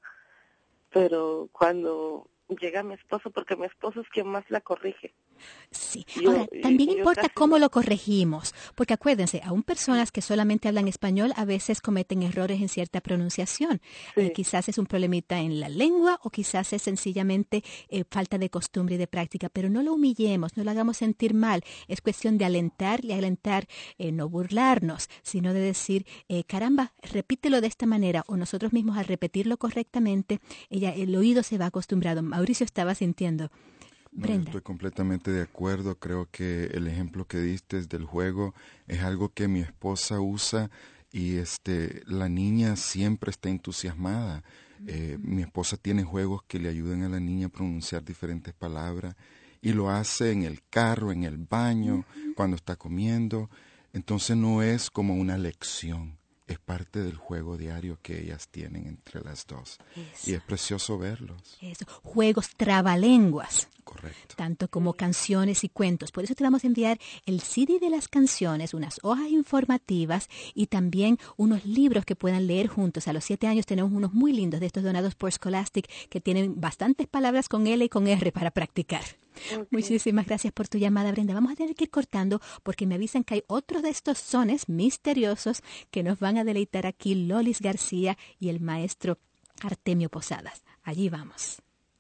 Pero cuando llega mi esposo, porque mi esposo es quien más la corrige. Sí, yo, ahora también yo importa cómo no. lo corregimos, porque acuérdense, aún personas que solamente hablan español a veces cometen errores en cierta pronunciación. Sí. Eh, quizás es un problemita en la lengua o quizás es sencillamente eh, falta de costumbre y de práctica, pero no lo humillemos, no lo hagamos sentir mal. Es cuestión de alentar y alentar, eh, no burlarnos, sino de decir, eh, caramba, repítelo de esta manera, o nosotros mismos al repetirlo correctamente, ella, el oído se va acostumbrado. Mauricio estaba sintiendo. No, estoy completamente de acuerdo. Creo que el ejemplo que diste del juego es algo que mi esposa usa y este la niña siempre está entusiasmada. Eh, mi esposa tiene juegos que le ayudan a la niña a pronunciar diferentes palabras y lo hace en el carro, en el baño, cuando está comiendo. Entonces no es como una lección. Es parte del juego diario que ellas tienen entre las dos. Eso. Y es precioso verlos. Eso. Juegos trabalenguas. Correcto. Tanto como canciones y cuentos. Por eso te vamos a enviar el C D de las canciones, unas hojas informativas y también unos libros que puedan leer juntos. A los siete años tenemos unos muy lindos de estos donados por Scholastic que tienen bastantes palabras con L y con R para practicar. Okay. Muchísimas gracias por tu llamada, Brenda. Vamos a tener que ir cortando porque me avisan que hay otros de estos sones misteriosos que nos van a deleitar aquí Lolis García y el maestro Artemio Posadas. Allí vamos.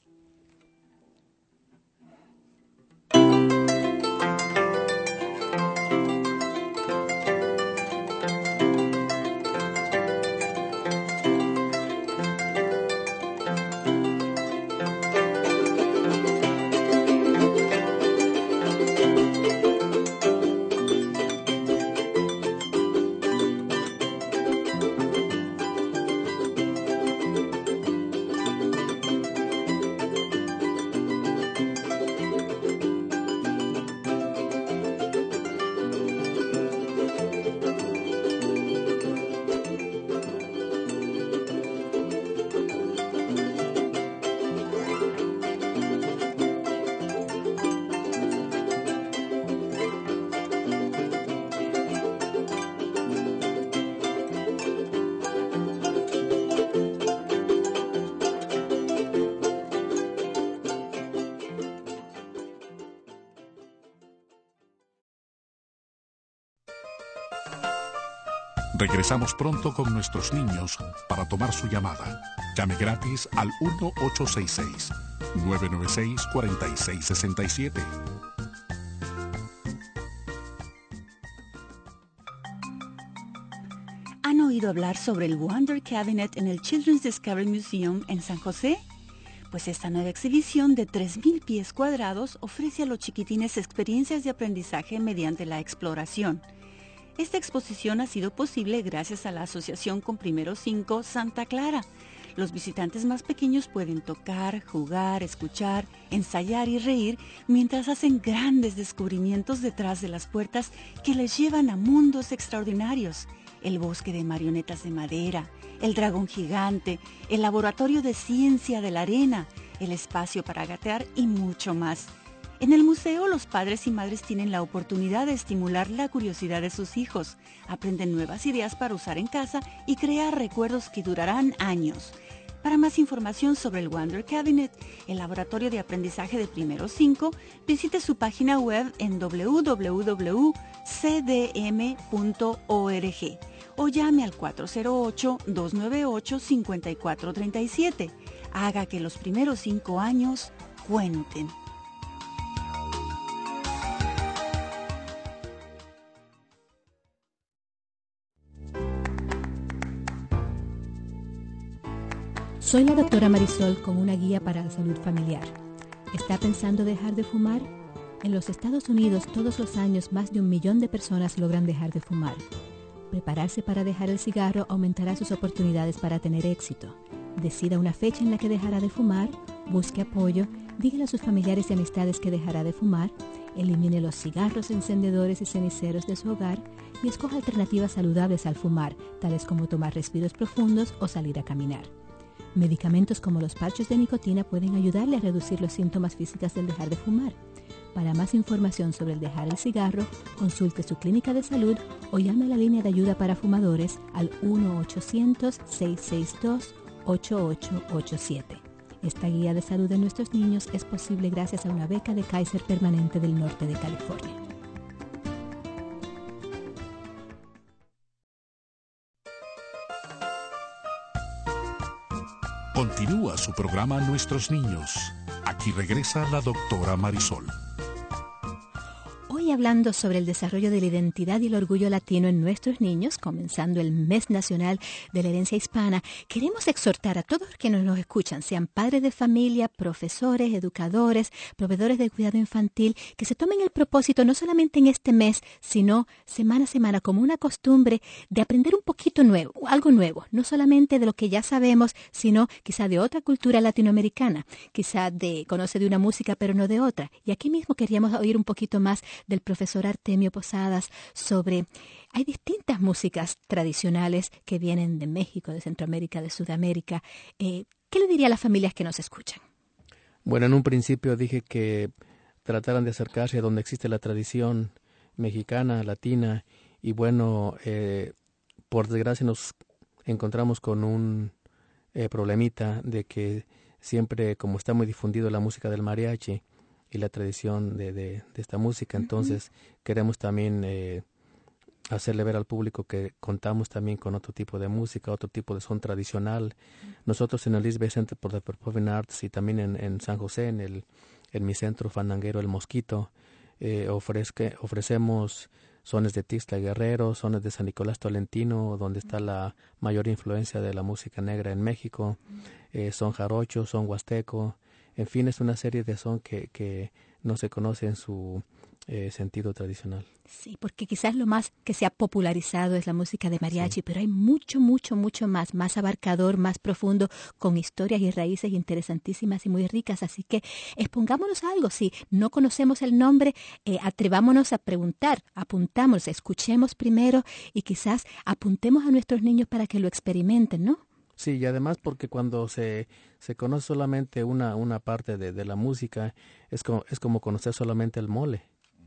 Regresamos pronto con nuestros niños para tomar su llamada. Llame gratis al uno ocho seis seis, nueve nueve seis, cuatro seis seis siete. ¿Han oído hablar sobre el Wonder Cabinet en el Children's Discovery Museum en San José? Pues esta nueva exhibición de tres mil pies cuadrados ofrece a los chiquitines experiencias de aprendizaje mediante la exploración. Esta exposición ha sido posible gracias a la asociación con Primero cinco Santa Clara. Los visitantes más pequeños pueden tocar, jugar, escuchar, ensayar y reír mientras hacen grandes descubrimientos detrás de las puertas que les llevan a mundos extraordinarios. El bosque de marionetas de madera, el dragón gigante, el laboratorio de ciencia de la arena, el espacio para gatear y mucho más. En el museo, los padres y madres tienen la oportunidad de estimular la curiosidad de sus hijos, aprenden nuevas ideas para usar en casa y crear recuerdos que durarán años. Para más información sobre el Wonder Cabinet, el laboratorio de aprendizaje de Primero cinco, visite su página web en doble u doble u doble u punto c d m punto org o llame al cuatro cero ocho, dos nueve ocho, cinco cuatro tres siete. Haga que los primeros cinco años cuenten. Soy la doctora Marisol con una guía para la salud familiar. ¿Está pensando dejar de fumar? En los Estados Unidos todos los años más de un millón de personas logran dejar de fumar. Prepararse para dejar el cigarro aumentará sus oportunidades para tener éxito. Decida una fecha en la que dejará de fumar, busque apoyo, dígale a sus familiares y amistades que dejará de fumar, elimine los cigarros, encendedores y ceniceros de su hogar y escoja alternativas saludables al fumar, tales como tomar respiros profundos o salir a caminar. Medicamentos como los parches de nicotina pueden ayudarle a reducir los síntomas físicos del dejar de fumar. Para más información sobre el dejar el cigarro, consulte su clínica de salud o llame a la línea de ayuda para fumadores al uno ochocientos, seis seis dos, ocho ocho ocho siete. Esta guía de salud de nuestros niños es posible gracias a una beca de Kaiser permanente del norte de California. Continúa su programa Nuestros Niños. Aquí regresa la doctora Marisol. Hoy hablando sobre el desarrollo de la identidad y el orgullo latino en nuestros niños, comenzando el Mes Nacional de la Herencia Hispana, queremos exhortar a todos los que nos escuchan, sean padres de familia, profesores, educadores, proveedores de cuidado infantil, que se tomen el propósito no solamente en este mes, sino semana a semana como una costumbre de aprender un poquito nuevo, algo nuevo, no solamente de lo que ya sabemos, sino quizá de otra cultura latinoamericana, quizá de conoce de una música pero no de otra. Y aquí mismo queríamos oír un poquito más del profesor Artemio Posadas sobre, hay distintas músicas tradicionales que vienen de México, de Centroamérica, de Sudamérica. Eh, ¿Qué le diría a las familias que nos escuchan? Bueno, en un principio dije que trataran de acercarse a donde existe la tradición mexicana, latina, y bueno, eh, por desgracia nos encontramos con un eh, problemita de que siempre, como está muy difundido la música del mariachi y la tradición de, de, de esta música, uh-huh. entonces queremos también eh, hacerle ver al público que contamos también con otro tipo de música, otro tipo de son tradicional. Nosotros en el East Bay Center for the Performing Arts y también en, en San José, en el en mi centro fandanguero El Mosquito, eh, ofrezque, ofrecemos sones de Tixla Guerrero, sones de San Nicolás Tolentino, donde está la mayor influencia de la música negra en México, eh, son jarocho, son huasteco, en fin, es una serie de son que, que no se conoce en su eh, sentido tradicional. Sí, porque quizás lo más que se ha popularizado es la música de mariachi, sí. pero hay mucho, mucho, mucho más, más abarcador, más profundo, con historias y raíces interesantísimas y muy ricas. Así que expongámonos a algo. Si no conocemos el nombre, eh, atrevámonos a preguntar, apuntamos, escuchemos primero y quizás apuntemos a nuestros niños para que lo experimenten, ¿no? Sí, y además porque cuando se, se conoce solamente una, una parte de, de la música, es como, es como conocer solamente el mole.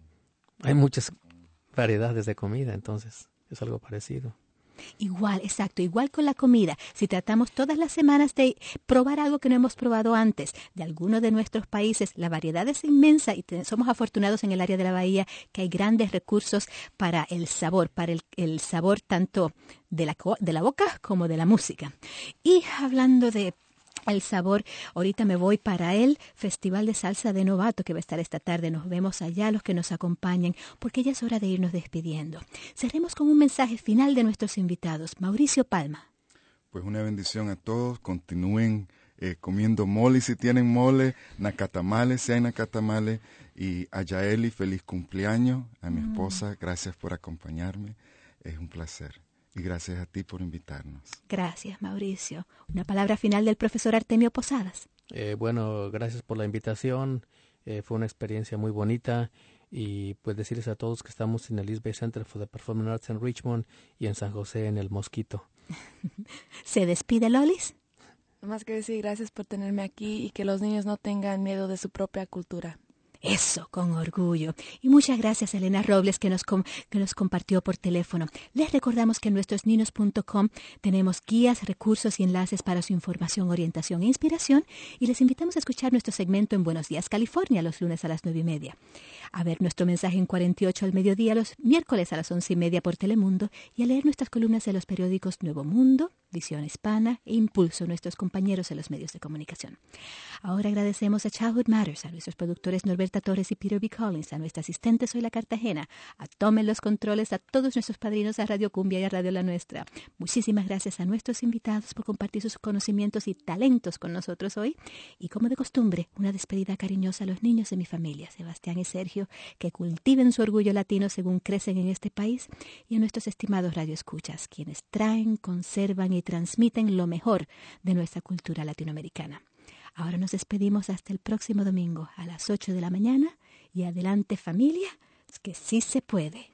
Hay muchas variedades de comida, entonces es algo parecido. Igual, exacto, igual con la comida. Si tratamos todas las semanas de probar algo que no hemos probado antes de alguno de nuestros países, la variedad es inmensa y te, somos afortunados en el área de la Bahía que hay grandes recursos para el sabor, para el, el sabor tanto de la, de la boca como de la música. Y hablando de el sabor, ahorita me voy para el Festival de Salsa de Novato que va a estar esta tarde. Nos vemos allá los que nos acompañen porque ya es hora de irnos despidiendo. Cerremos con un mensaje final de nuestros invitados. Mauricio Palma. Pues una bendición a todos. Continúen eh, comiendo mole si tienen mole, nacatamales si hay nacatamales. Y a Yaeli, feliz cumpleaños. A mi mm. esposa, gracias por acompañarme. Es un placer. Y gracias a ti por invitarnos. Gracias, Mauricio. Una palabra final del profesor Artemio Posadas. Eh, bueno, gracias por la invitación. Eh, fue una experiencia muy bonita. Y pues decirles a todos que estamos en el East Bay Center for the Performing Arts en Richmond y en San José en El Mosquito. ¿Se despide, Lolis? Más que decir gracias por tenerme aquí y que los niños no tengan miedo de su propia cultura. Eso, con orgullo. Y muchas gracias a Elena Robles que nos, com- que nos compartió por teléfono. Les recordamos que en nuestros niños punto com tenemos guías, recursos y enlaces para su información, orientación e inspiración. Y les invitamos a escuchar nuestro segmento en Buenos Días, California, los lunes a las nueve y media. A ver nuestro mensaje en cuarenta y ocho al mediodía, los miércoles a las once y media por Telemundo. Y a leer nuestras columnas de los periódicos Nuevo Mundo, Visión Hispana e Impulso, nuestros compañeros en los medios de comunicación. Ahora agradecemos a Childhood Matters, a nuestros productores Norberta Torres y Peter B. Collins, a nuestra asistente Soy la Cartagena, a Tomen los Controles, a todos nuestros padrinos, a Radio Cumbia y a Radio La Nuestra. Muchísimas gracias a nuestros invitados por compartir sus conocimientos y talentos con nosotros hoy. Y como de costumbre, una despedida cariñosa a los niños de mi familia, Sebastián y Sergio, que cultiven su orgullo latino según crecen en este país, y a nuestros estimados radioescuchas, quienes traen, conservan y transmiten lo mejor de nuestra cultura latinoamericana. Ahora nos despedimos hasta el próximo domingo a las ocho de la mañana y adelante familia, es que sí se puede.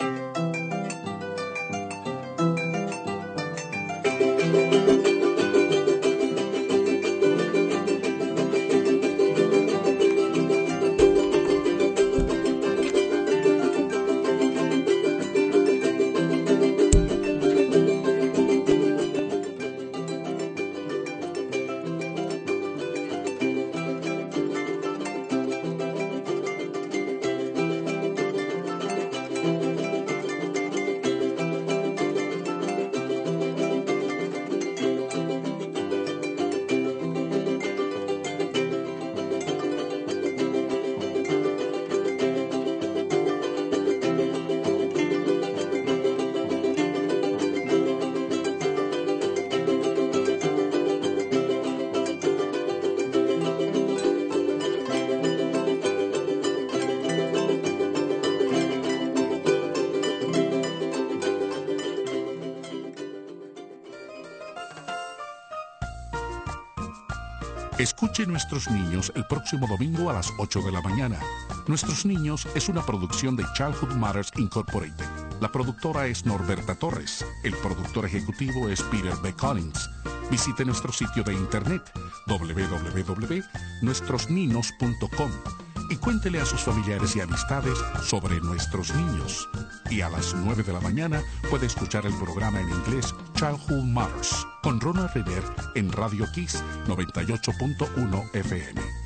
Escuche Nuestros Niños el próximo domingo a las ocho de la mañana. Nuestros Niños es una producción de Childhood Matters Incorporated. La productora es Norberta Torres. El productor ejecutivo es Peter B. Collins. Visite nuestro sitio de internet doble u doble u doble u punto nuestros ninos punto com y cuéntele a sus familiares y amistades sobre nuestros niños. Y a las nueve de la mañana puede escuchar el programa en inglés Childhood Matters con Ronald River en Radio Kiss noventa y ocho punto uno F M.